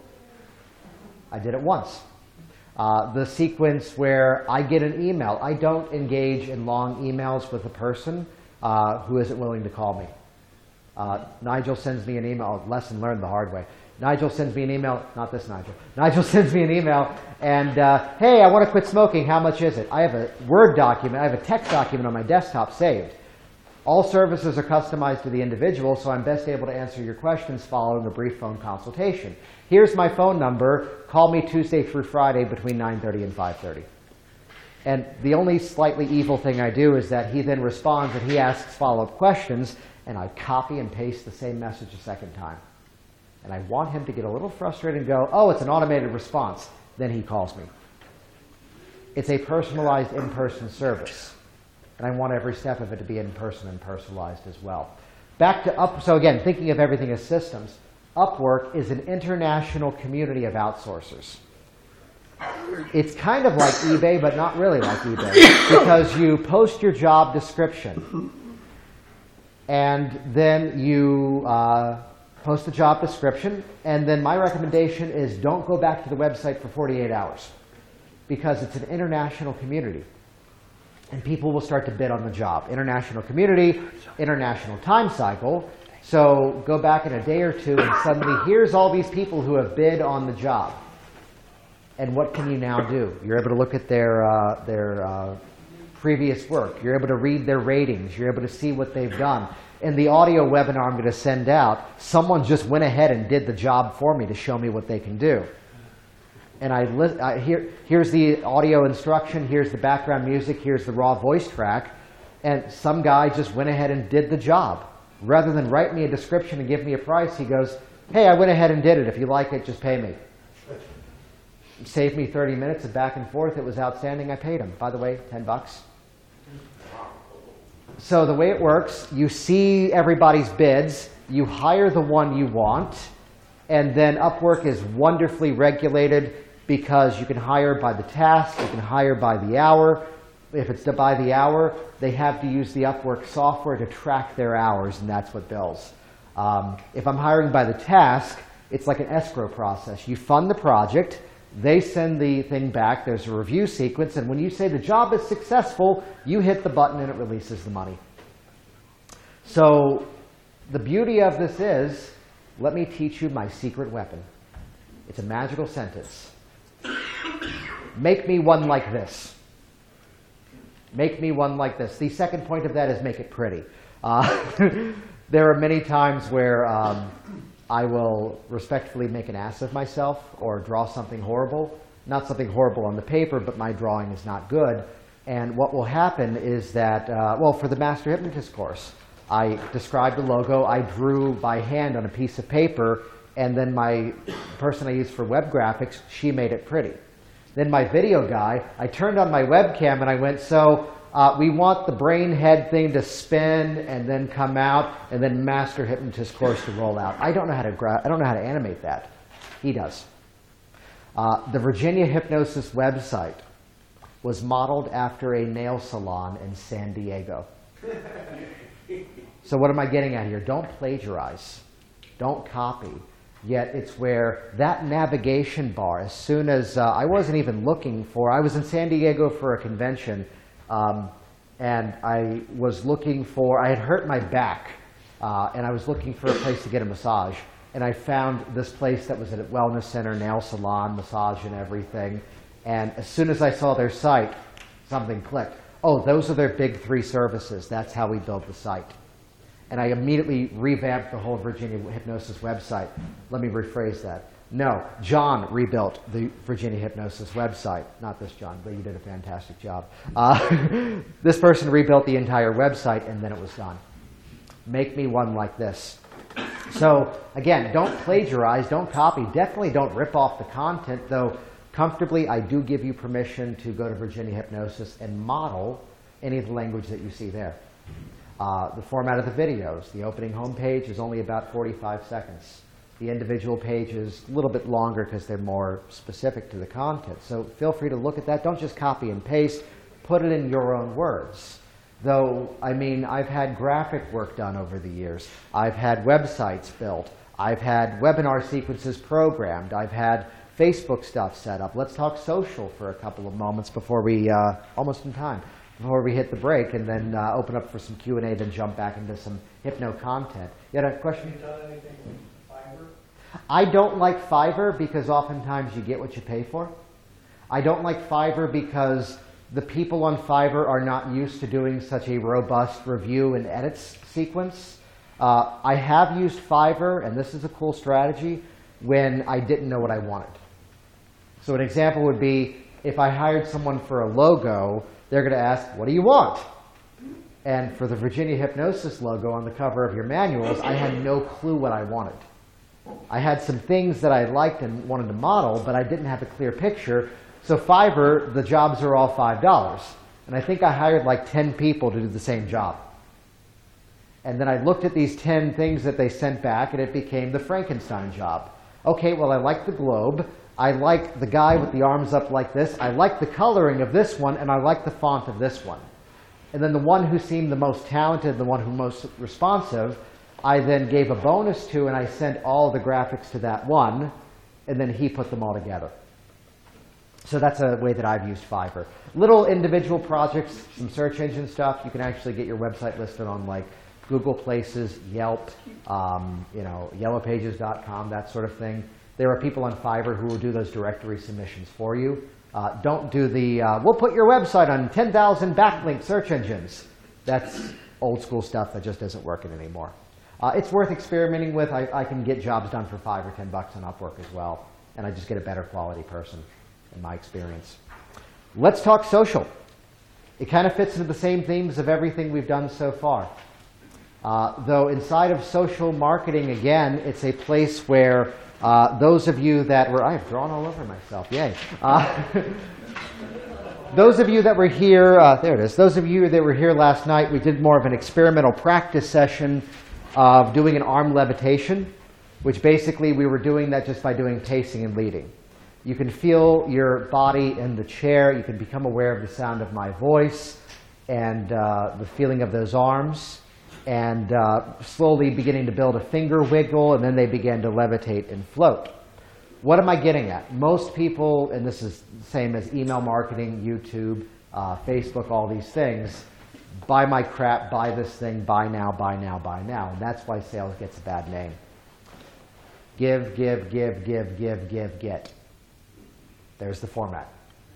I did it once. The sequence where I get an email, I don't engage in long emails with a person who isn't willing to call me. Nigel sends me an email, lesson learned the hard way. Nigel sends me an email, not this Nigel. Nigel sends me an email and, hey, I want to quit smoking. How much is it? I have a Word document, I have a text document on my desktop saved. All services are customized to the individual, so I'm best able to answer your questions following a brief phone consultation. Here's my phone number. Call me Tuesday through Friday between 9:30 and 5:30. And the only slightly evil thing I do is that he then responds and he asks follow-up questions, and I copy and paste the same message a second time. And I want him to get a little frustrated and go, oh, it's an automated response. Then he calls me. It's a personalized in-person service. And I want every step of it to be in-person and personalized as well. Back to so again, thinking of everything as systems, Upwork is an international community of outsourcers. It's kind of like eBay, but not really like eBay, because you post your job description, and then you post the job description, and then my recommendation is don't go back to the website for 48 hours, because it's an international community. And people will start to bid on the job. International community, international time cycle. So go back in a day or two and suddenly here's all these people who have bid on the job. And what can you now do? You're able to look at their previous work. You're able to read their ratings. You're able to see what they've done. In the audio webinar I'm going to send out, someone just went ahead and did the job for me to show me what they can do. And here's the audio instruction, here's the background music, here's the raw voice track, and some guy just went ahead and did the job. Rather than write me a description and give me a price, he goes, hey, I went ahead and did it. If you like it, just pay me. It saved me 30 minutes of back and forth. It was outstanding. I paid him. By the way, $10. So the way it works, you see everybody's bids, you hire the one you want, and then Upwork is wonderfully regulated because you can hire by the task, you can hire by the hour. If it's by the hour, they have to use the Upwork software to track their hours, and that's what bills. If I'm hiring by the task, it's like an escrow process. You fund the project, they send the thing back, there's a review sequence, and when you say the job is successful, you hit the button and it releases the money. So the beauty of this is, let me teach you my secret weapon. It's a magical sentence. Make me one like this. Make me one like this. The second point of that is make it pretty. There are many times where I will respectfully make an ass of myself or draw something horrible. Not something horrible on the paper, but my drawing is not good. And what will happen is that, well, for the Master Hypnotist course, I described a logo, I drew by hand on a piece of paper, and then my person I used for web graphics, she made it pretty. Then my video guy, I turned on my webcam and I went, so we want the brain head thing to spin and then come out, and then Master Hypnotist course to roll out. I don't know how to animate that. He does. The Virginia Hypnosis website was modeled after a nail salon in San Diego. So what am I getting at here? Don't plagiarize. Don't copy. Yet it's where that navigation bar, as soon as I wasn't even looking for, I was in San Diego for a convention, and I was looking for, I had hurt my back, and I was looking for a place to get a massage. And I found this place that was a wellness center, nail salon, massage and everything. And as soon as I saw their site, something clicked. Oh, those are their big 3 services. That's how we build the site. And I immediately revamped the whole Virginia Hypnosis website. Let me rephrase that. No, John rebuilt the Virginia Hypnosis website. Not this John, but you did a fantastic job. This person rebuilt the entire website, and then it was done. Make me one like this. So again, don't plagiarize, don't copy, definitely don't rip off the content, though comfortably I do give you permission to go to Virginia Hypnosis and model any of the language that you see there. The format of the videos, the opening homepage is only about 45 seconds. The individual page is a little bit longer because they're more specific to the content. So feel free to look at that. Don't just copy and paste. Put it in your own words. Though, I mean, I've had graphic work done over the years. I've had websites built. I've had webinar sequences programmed. I've had Facebook stuff set up. Let's talk social for a couple of moments before we, almost in time, before we hit the break, and then open up for some Q&A, then jump back into some hypno content. You had a question? Have you done anything with Fiverr? I don't like Fiverr because oftentimes you get what you pay for. I don't like Fiverr because the people on Fiverr are not used to doing such a robust review and edits sequence. I have used Fiverr, and this is a cool strategy, when I didn't know what I wanted. So an example would be if I hired someone for a logo, they're going to ask, what do you want? And for the Virginia Hypnosis logo on the cover of your manuals, I had no clue what I wanted. I had some things that I liked and wanted to model, but I didn't have a clear picture. So Fiverr, the jobs are all $5. And I think I hired like 10 people to do the same job. And then I looked at these 10 things that they sent back, and it became the Frankenstein job. Okay, well, I like the globe. I like the guy with the arms up like this. I like the coloring of this one, and I like the font of this one. And then the one who seemed the most talented, the one who most responsive, I then gave a bonus to, and I sent all the graphics to that one, and then he put them all together. So that's a way that I've used Fiverr. Little individual projects, some search engine stuff. You can actually get your website listed on like Google Places, Yelp, yellowpages.com, that sort of thing. There are people on Fiverr who will do those directory submissions for you. Don't do the, we'll put your website on 10,000 backlink search engines. That's old school stuff that just isn't working anymore. It's worth experimenting with. I can get jobs done for $5 or $10 on Upwork as well, and I just get a better quality person in my experience. Let's talk social. It kind of fits into the same themes of everything we've done so far. Though inside of social marketing, again, it's a place where those of you that were, I have drawn all over myself, yay. Those of you that were here, there it is, those of you that were here last night, we did more of an experimental practice session of doing an arm levitation, which basically we were doing that just by doing pacing and leading. You can feel your body in the chair. You can become aware of the sound of my voice and the feeling of those arms, and slowly beginning to build a finger wiggle, and then they began to levitate and float. What am I getting at? Most people, and this is the same as email marketing, YouTube, Facebook, all these things, buy my crap, buy this thing, buy now, buy now, buy now. And that's why sales gets a bad name. Give, give, give, give, give, give, get. There's the format.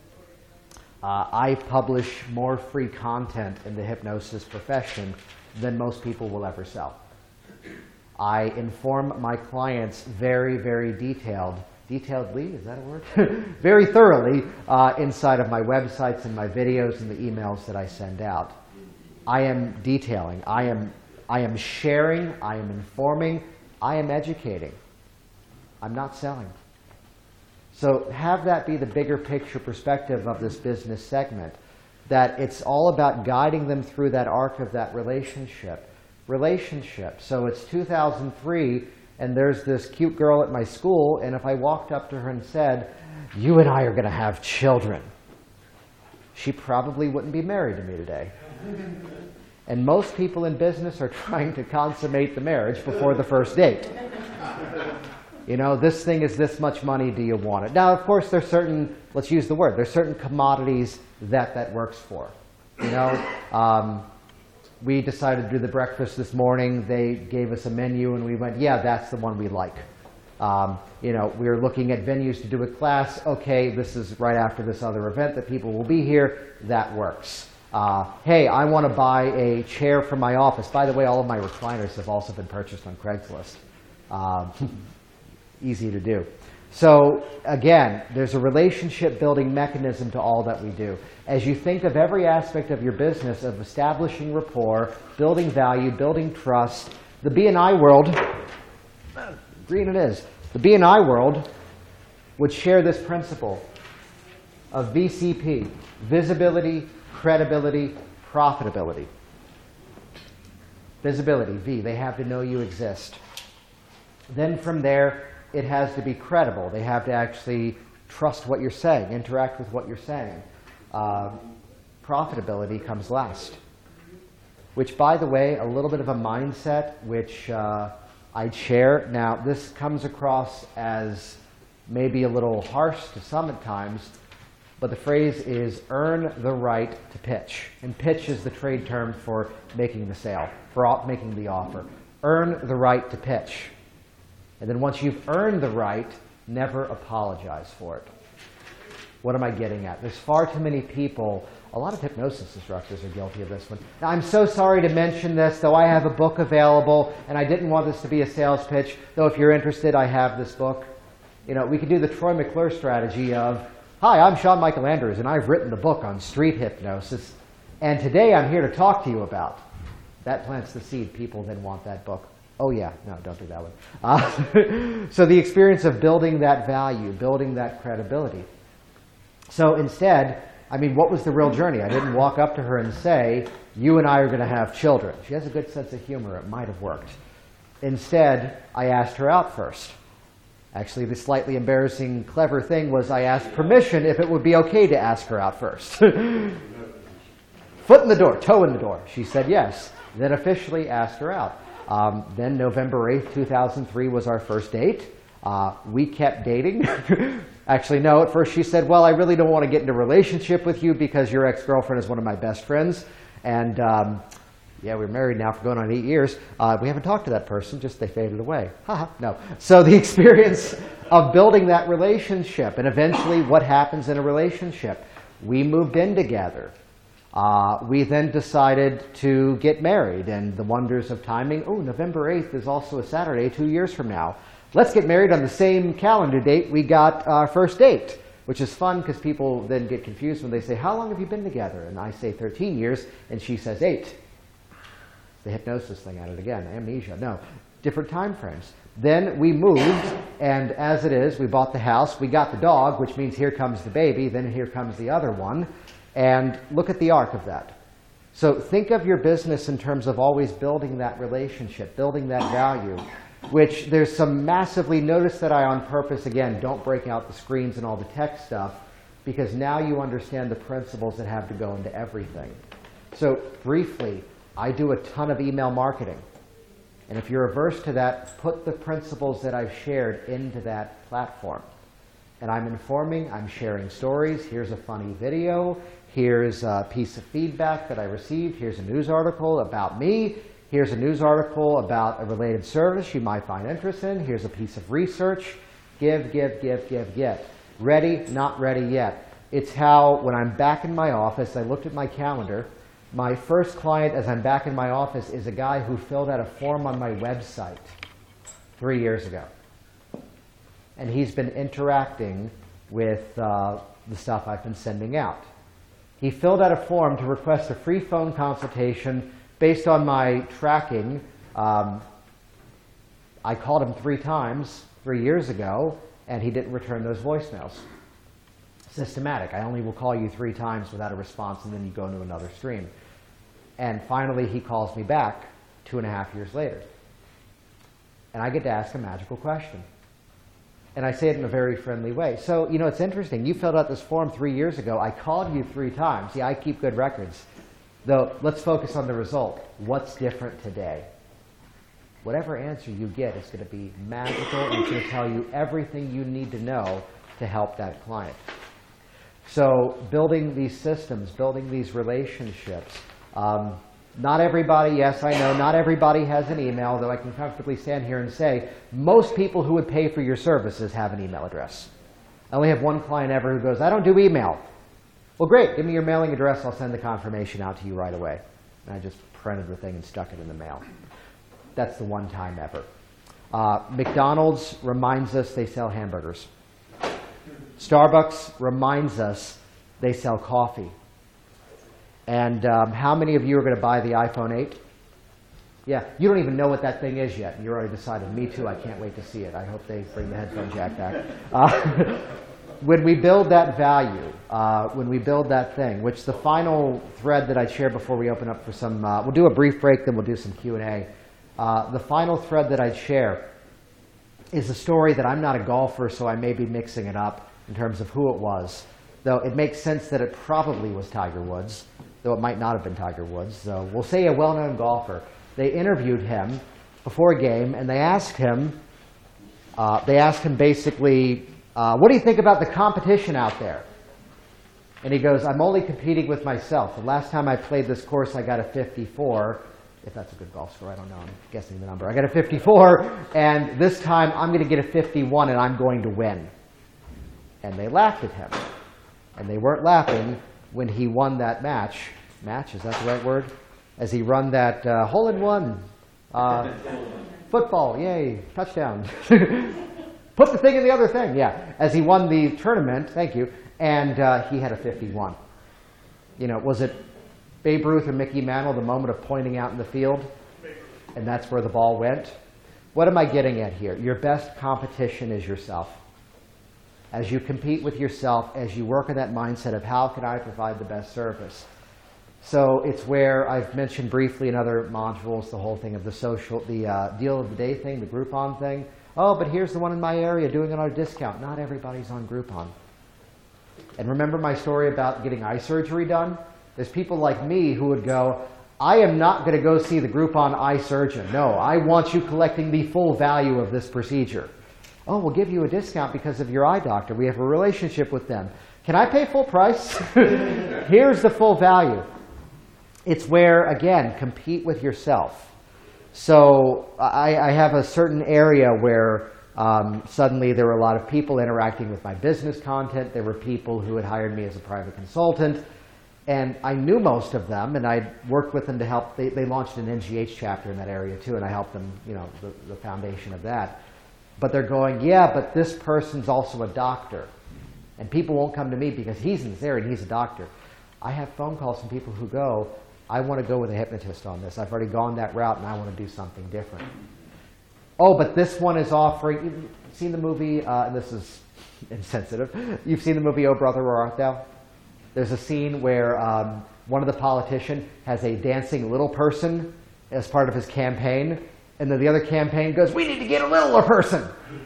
I publish more free content in the hypnosis profession than most people will ever sell. I inform my clients very, very detailedly, is that a word? Very thoroughly inside of my websites and my videos and the emails that I send out. I am detailing, I am sharing, I am informing, I am educating. I'm not selling. So have that be the bigger picture perspective of this business segment, that it's all about guiding them through that arc of that relationship. So it's 2003, and there's this cute girl at my school, and if I walked up to her and said, you and I are going to have children, she probably wouldn't be married to me today. And most people in business are trying to consummate the marriage before the first date. You know, this thing is this much money, do you want it? Now, of course, there's certain, let's use the word, there's certain commodities that works for. You know, we decided to do the breakfast this morning. They gave us a menu, and we went, yeah, that's the one we like. You know, we were looking at venues to do a class. Okay, this is right after this other event that people will be here. That works. Hey, I want to buy a chair for my office. By the way, all of my recliners have also been purchased on Craigslist. Easy to do. So again, there's a relationship building mechanism to all that we do. As you think of every aspect of your business, of establishing rapport, building value, building trust, the B&I world, green it is, the B&I world would share this principle of VCP, visibility, credibility, profitability. Visibility, V, they have to know you exist. Then from there, it has to be credible. They have to actually trust what you're saying, interact with what you're saying. Profitability comes last. Which, by the way, a little bit of a mindset which I'd share. Now, this comes across as maybe a little harsh to some at times, but the phrase is earn the right to pitch. And pitch is the trade term for making the sale, for making the offer. Earn the right to pitch. And then once you've earned the right, never apologize for it. What am I getting at? There's far too many people, a lot of hypnosis instructors are guilty of this one. Now, I'm so sorry to mention this, though I have a book available, and I didn't want this to be a sales pitch, though if you're interested, I have this book. You know, we could do the Troy McClure strategy of, hi, I'm Sean Michael Anders, and I've written the book on street hypnosis, and today I'm here to talk to you about. That plants the seed. People then want that book. Oh yeah, no, don't do that one. So the experience of building that value, building that credibility. So instead, I mean, what was the real journey? I didn't walk up to her and say, you and I are going to have children. She has a good sense of humor. It might have worked. Instead, I asked her out first. Actually, the slightly embarrassing, clever thing was I asked permission if it would be okay to ask her out first. Foot in the door, toe in the door. She said yes. Then officially asked her out. Then November 8th, 2003 was our first date. We kept dating. Actually, no, at first she said, well, I really don't want to get into a relationship with you because your ex-girlfriend is one of my best friends. And yeah, we're married now for going on 8 years. We haven't talked to that person, just they faded away. Haha, no. So the experience of building that relationship and eventually what happens in a relationship. We moved in together. We then decided to get married, and the wonders of timing. Oh, November 8th is also a Saturday 2 years from now. Let's get married on the same calendar date we got our first date, which is fun because people then get confused when they say, how long have you been together? And I say 13 years, and she says 8. The hypnosis thing at it again, amnesia. No, different time frames. Then we moved, and as it is, we bought the house. We got the dog, which means here comes the baby. Then here comes the other one. And look at the arc of that. So think of your business in terms of always building that relationship, building that value, which there's some massively, notice that I on purpose, again, don't break out the screens and all the tech stuff, because now you understand the principles that have to go into everything. So briefly, I do a ton of email marketing. And if you're averse to that, put the principles that I've shared into that platform. And I'm informing, I'm sharing stories. Here's a funny video. Here's a piece of feedback that I received. Here's a news article about me. Here's a news article about a related service you might find interest in. Here's a piece of research. Give, give, give, give, get. Ready, not ready yet. It's how, when I'm back in my office, I looked at my calendar. My first client, as I'm back in my office, is a guy who filled out a form on my website 3 years ago. And he's been interacting with the stuff I've been sending out. He filled out a form to request a free phone consultation based on my tracking. I called him 3 times 3 years ago, and he didn't return those voicemails. Systematic. I only will call you 3 times without a response, and then you go into another stream. And finally, he calls me back 2.5 years later. And I get to ask a magical question. And I say it in a very friendly way. So, you know, it's interesting. You filled out this form 3 years ago. I called you 3 times. Yeah, I keep good records. Though, let's focus on the result. What's different today? Whatever answer you get is going to be magical, and it's going to tell you everything you need to know to help that client. So building these systems, building these relationships. Not everybody, yes, I know, not everybody has an email, though I can comfortably stand here and say most people who would pay for your services have an email address. I only have one client ever who goes, I don't do email. Well, great, give me your mailing address, I'll send the confirmation out to you right away. And I just printed the thing and stuck it in the mail. That's the one time ever. McDonald's reminds us they sell hamburgers. Starbucks reminds us they sell coffee. And how many of you are going to buy the iPhone 8? Yeah, you don't even know what that thing is yet. And you already decided, me too, I can't wait to see it. I hope they bring the headphone jack back. When we build that value, when we build that thing, which the final thread that I'd share before we open up for some, we'll do a brief break, then we'll do some Q&A. The final thread that I'd share is a story that I'm not a golfer, so I may be mixing it up in terms of who it was. Though it makes sense that it probably was Tiger Woods, though it might not have been Tiger Woods. So we'll say a well-known golfer. They interviewed him before a game, and they asked him basically, what do you think about the competition out there? And he goes, I'm only competing with myself. The last time I played this course, I got a 54. If that's a good golf score, I don't know. I'm guessing the number. I got a 54, and this time I'm going to get a 51, and I'm going to win. And they laughed at him. And they weren't laughing when he won that match. Match, is that the right word? As he run that hole-in-one. Football, yay, touchdown. Put the thing in the other thing, yeah. As he won the tournament, thank you, and he had a 51. You know, was it Babe Ruth or Mickey Mantle, the moment of pointing out in the field? And that's where the ball went. What am I getting at here? Your best competition is yourself. As you compete with yourself, as you work on that mindset of how can I provide the best service. So it's where I've mentioned briefly in other modules the whole thing of the social, the deal of the day thing, the Groupon thing. Oh, but here's the one in my area doing it on a discount. Not everybody's on Groupon. And remember my story about getting eye surgery done? There's people like me who would go, I am not going to go see the Groupon eye surgeon. No, I want you collecting the full value of this procedure. Oh, we'll give you a discount because of your eye doctor. We have a relationship with them. Can I pay full price? Here's the full value. It's where, again, compete with yourself. So I have a certain area where suddenly there were a lot of people interacting with my business content. There were people who had hired me as a private consultant. And I knew most of them, and I worked with them to help. They launched an NGH chapter in that area, too, and I helped them, you know, the foundation of that. But they're going, yeah, but this person's also a doctor. And people won't come to me because he's in this area and he's a doctor. I have phone calls from people who go, I want to go with a hypnotist on this. I've already gone that route and I want to do something different. Oh, but this one is offering, you've seen the movie, and this is insensitive, you've seen the movie Oh Brother, Where Art Thou? There's a scene where one of the politicians has a dancing little person as part of his campaign. And then the other campaign goes, we need to get a littler person.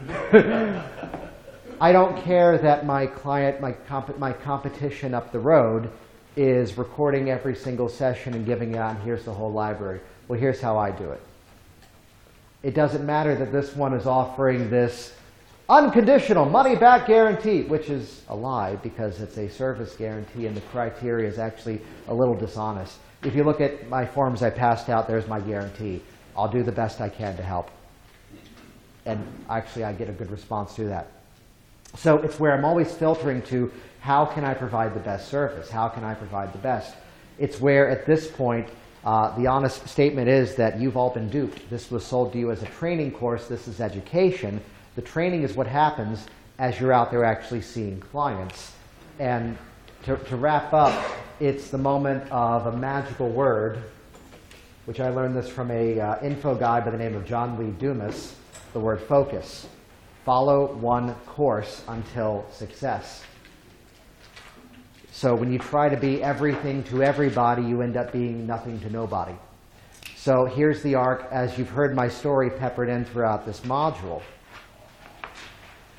I don't care that my client, my competition up the road is recording every single session and giving it out, and here's the whole library. Well, here's how I do it. It doesn't matter that this one is offering this unconditional money-back guarantee, which is a lie because it's a service guarantee and the criteria is actually a little dishonest. If you look at my forms I passed out, there's my guarantee. I'll do the best I can to help. And actually, I get a good response to that. So it's where I'm always filtering to how can I provide the best service? How can I provide the best? It's where, at this point, the honest statement is that you've all been duped. This was sold to you as a training course. This is education. The training is what happens as you're out there actually seeing clients. And to wrap up, it's the moment of a magical word, which I learned this from a info guy by the name of John Lee Dumas, the word focus. Follow one course until success. So when you try to be everything to everybody, you end up being nothing to nobody. So here's the arc, as you've heard my story peppered in throughout this module.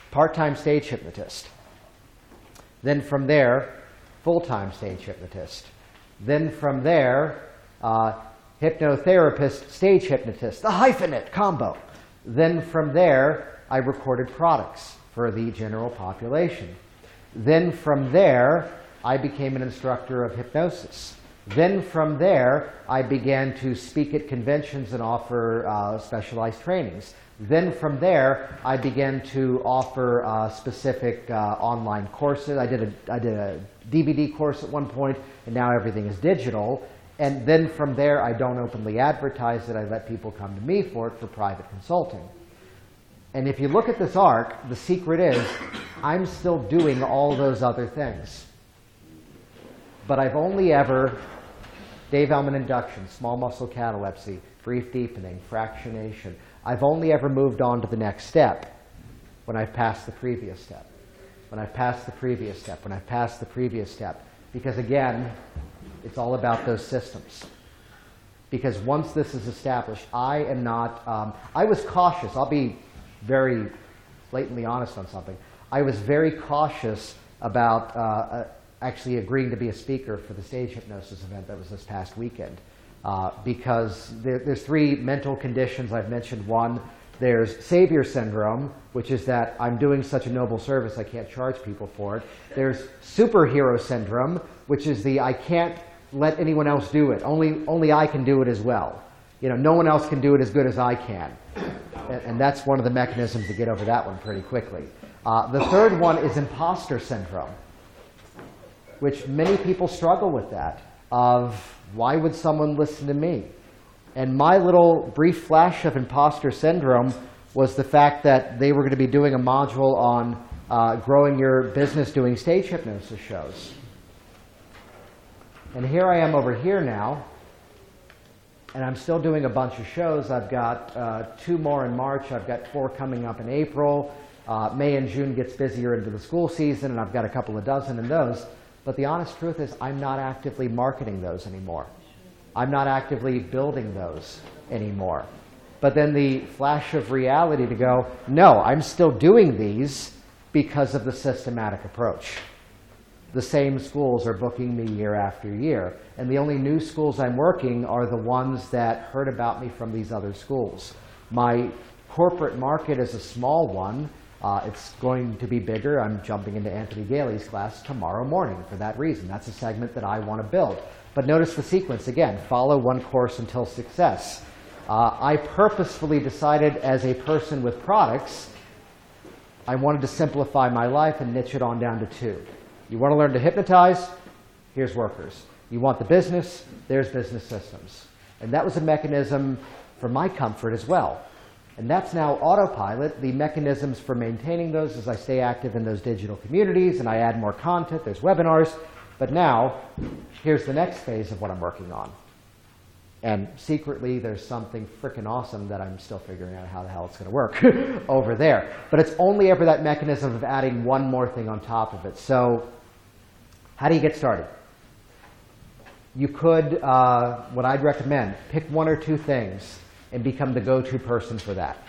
part-time stage hypnotist. Then from there, full-time stage hypnotist. Then from there, hypnotherapist, stage hypnotist, the hyphenate combo. Then from there, I recorded products for the general population. Then from there, I became an instructor of hypnosis. Then from there, I began to speak at conventions and offer specialized trainings. Then from there, I began to offer specific online courses. I did a DVD course at one point, and now everything is digital. And then from there, I don't openly advertise it. I let people come to me for it for private consulting. And if you look at this arc, the secret is I'm still doing all those other things. But I've only ever, Dave Elman induction, small muscle catalepsy, brief deepening, fractionation, I've only ever moved on to the next step when I've passed the previous step. When I've passed the previous step. When I've passed the previous step. Because again, it's all about those systems. Because once this is established, I am not, I was cautious. I'll be very blatantly honest on something. I was very cautious about actually agreeing to be a speaker for the stage hypnosis event that was this past weekend. Because there's three mental conditions. I've mentioned one. There's savior syndrome, which is that I'm doing such a noble service I can't charge people for it. There's superhero syndrome, which is the I can't let anyone else do it. Only I can do it as well. You know, no one else can do it as good as I can. And that's one of the mechanisms to get over that one pretty quickly. The third one is imposter syndrome, which many people struggle with that, of why would someone listen to me? And my little brief flash of imposter syndrome was the fact that they were going to be doing a module on growing your business doing stage hypnosis shows. And here I am over here now, and I'm still doing a bunch of shows. I've got 2 more in March. I've got 4 coming up in April. May and June gets busier into the school season, and I've got a couple of dozen in those. But the honest truth is I'm not actively marketing those anymore. I'm not actively building those anymore. But then the flash of reality to go, no, I'm still doing these because of the systematic approach. The same schools are booking me year after year. And the only new schools I'm working are the ones that heard about me from these other schools. My corporate market is a small one. It's going to be bigger. I'm jumping into Anthony Gailey's class tomorrow morning for that reason. That's a segment that I want to build. But notice the sequence again. Follow one course until success. I purposefully decided as a person with products, I wanted to simplify my life and niche it on down to 2. You want to learn to hypnotize? Here's workers. You want the business? There's business systems. And that was a mechanism for my comfort as well. And that's now autopilot. The mechanisms for maintaining those as I stay active in those digital communities and I add more content. There's webinars. But now, here's the next phase of what I'm working on. And secretly, there's something freaking awesome that I'm still figuring out how the hell it's going to work over there. But it's only ever that mechanism of adding one more thing on top of it. So how do you get started? You could, what I'd recommend, pick 1 or 2 things and become the go-to person for that.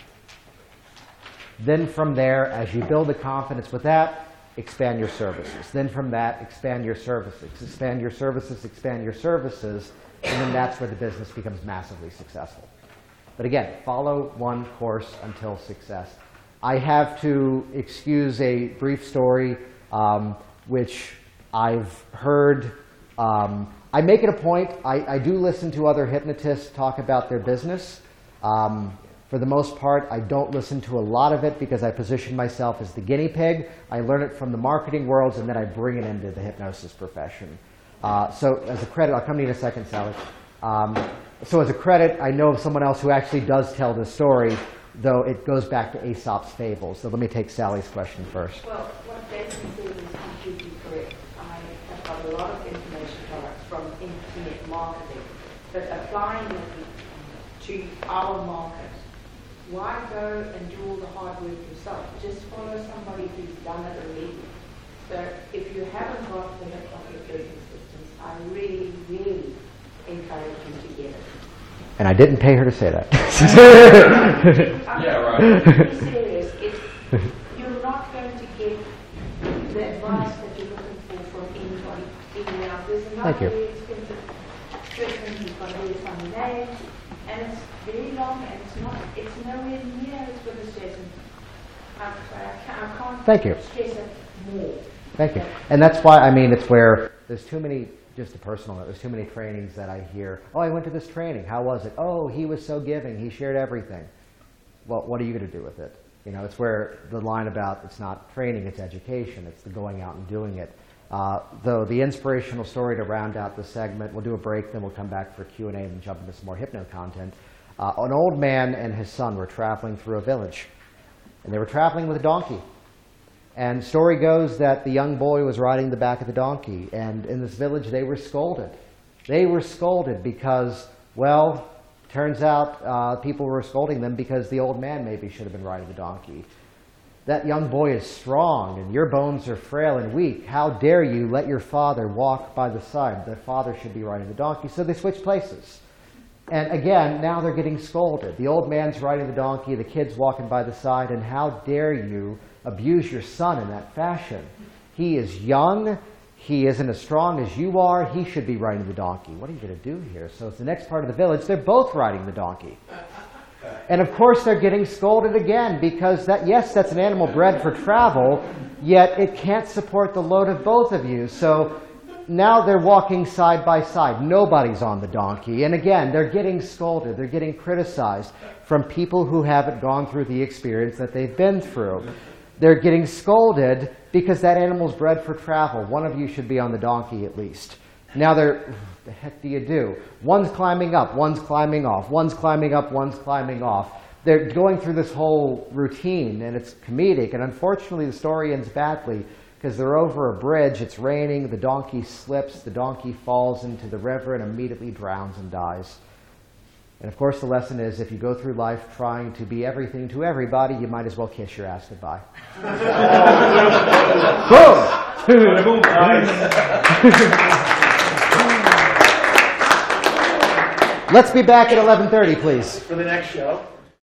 Then from there, as you build the confidence with that, expand your services. Then from that, expand your services. Expand your services, expand your services, and then that's where the business becomes massively successful. But again, follow one course until success. I have to excuse a brief story, which I've heard. I make it a point, I do listen to other hypnotists talk about their business. For the most part, I don't listen to a lot of it because I position myself as the guinea pig. I learn it from the marketing worlds, and then I bring it into the hypnosis profession. So as a credit, I'll come to you in a second, Sally. So as a credit, I know of someone else who actually does tell this story, though it goes back to Aesop's fables. So let me take Sally's question first. Well, what Jason said is completely correct. I have got a lot of information products from internet marketing, but applying it to our market, why go and do all the hard work yourself? Just follow somebody who's done it already. So if you haven't got the hypnotic business systems, I really, really encourage you to get it. And I didn't pay her to say that. Yeah, right. I'm serious. You're not Thank you. very expensive treatment, you've got to do some names, and it's very long, and it's nowhere near as good as Jason. I can't Thank you. stress it more. Thank you. And that's why, I mean, it's where there's too many, just a personal note, there's too many trainings that I hear, oh, I went to this training, how was it? Oh, he was so giving, he shared everything. Well, what are you going to do with it? You know, it's where the line about it's not training, it's education, it's the going out and doing it. Though the inspirational story to round out the segment, we'll do a break, then we'll come back for Q&A and jump into some more hypno content. An old man and his son were traveling through a village, and they were traveling with a donkey. And story goes that the young boy was riding the back of the donkey, and in this village they were scolded. They were scolded because, well, turns out people were scolding them because the old man maybe should have been riding the donkey. That young boy is strong, and your bones are frail and weak. How dare you let your father walk by the side? The father should be riding the donkey. So they switched places. And again, now they're getting scolded. The old man's riding the donkey, the kid's walking by the side, and how dare you abuse your son in that fashion? He is young. He isn't as strong as you are. He should be riding the donkey. What are you going to do here? So it's the next part of the village. They're both riding the donkey. And of course, they're getting scolded again because yes, that's an animal bred for travel, yet it can't support the load of both of you. So now they're walking side by side. Nobody's on the donkey. And again, they're getting scolded. They're getting criticized from people who haven't gone through the experience that they've been through. They're getting scolded because that animal's bred for travel. One of you should be on the donkey at least. Now the heck do you do? One's climbing up, one's climbing off, one's climbing up, one's climbing off. They're going through this whole routine, and it's comedic. And unfortunately, the story ends badly because they're over a bridge, it's raining, the donkey slips, the donkey falls into the river and immediately drowns and dies. And of course, the lesson is if you go through life trying to be everything to everybody, you might as well kiss your ass goodbye. Boom! Let's be back at 11:30, please. For the next show.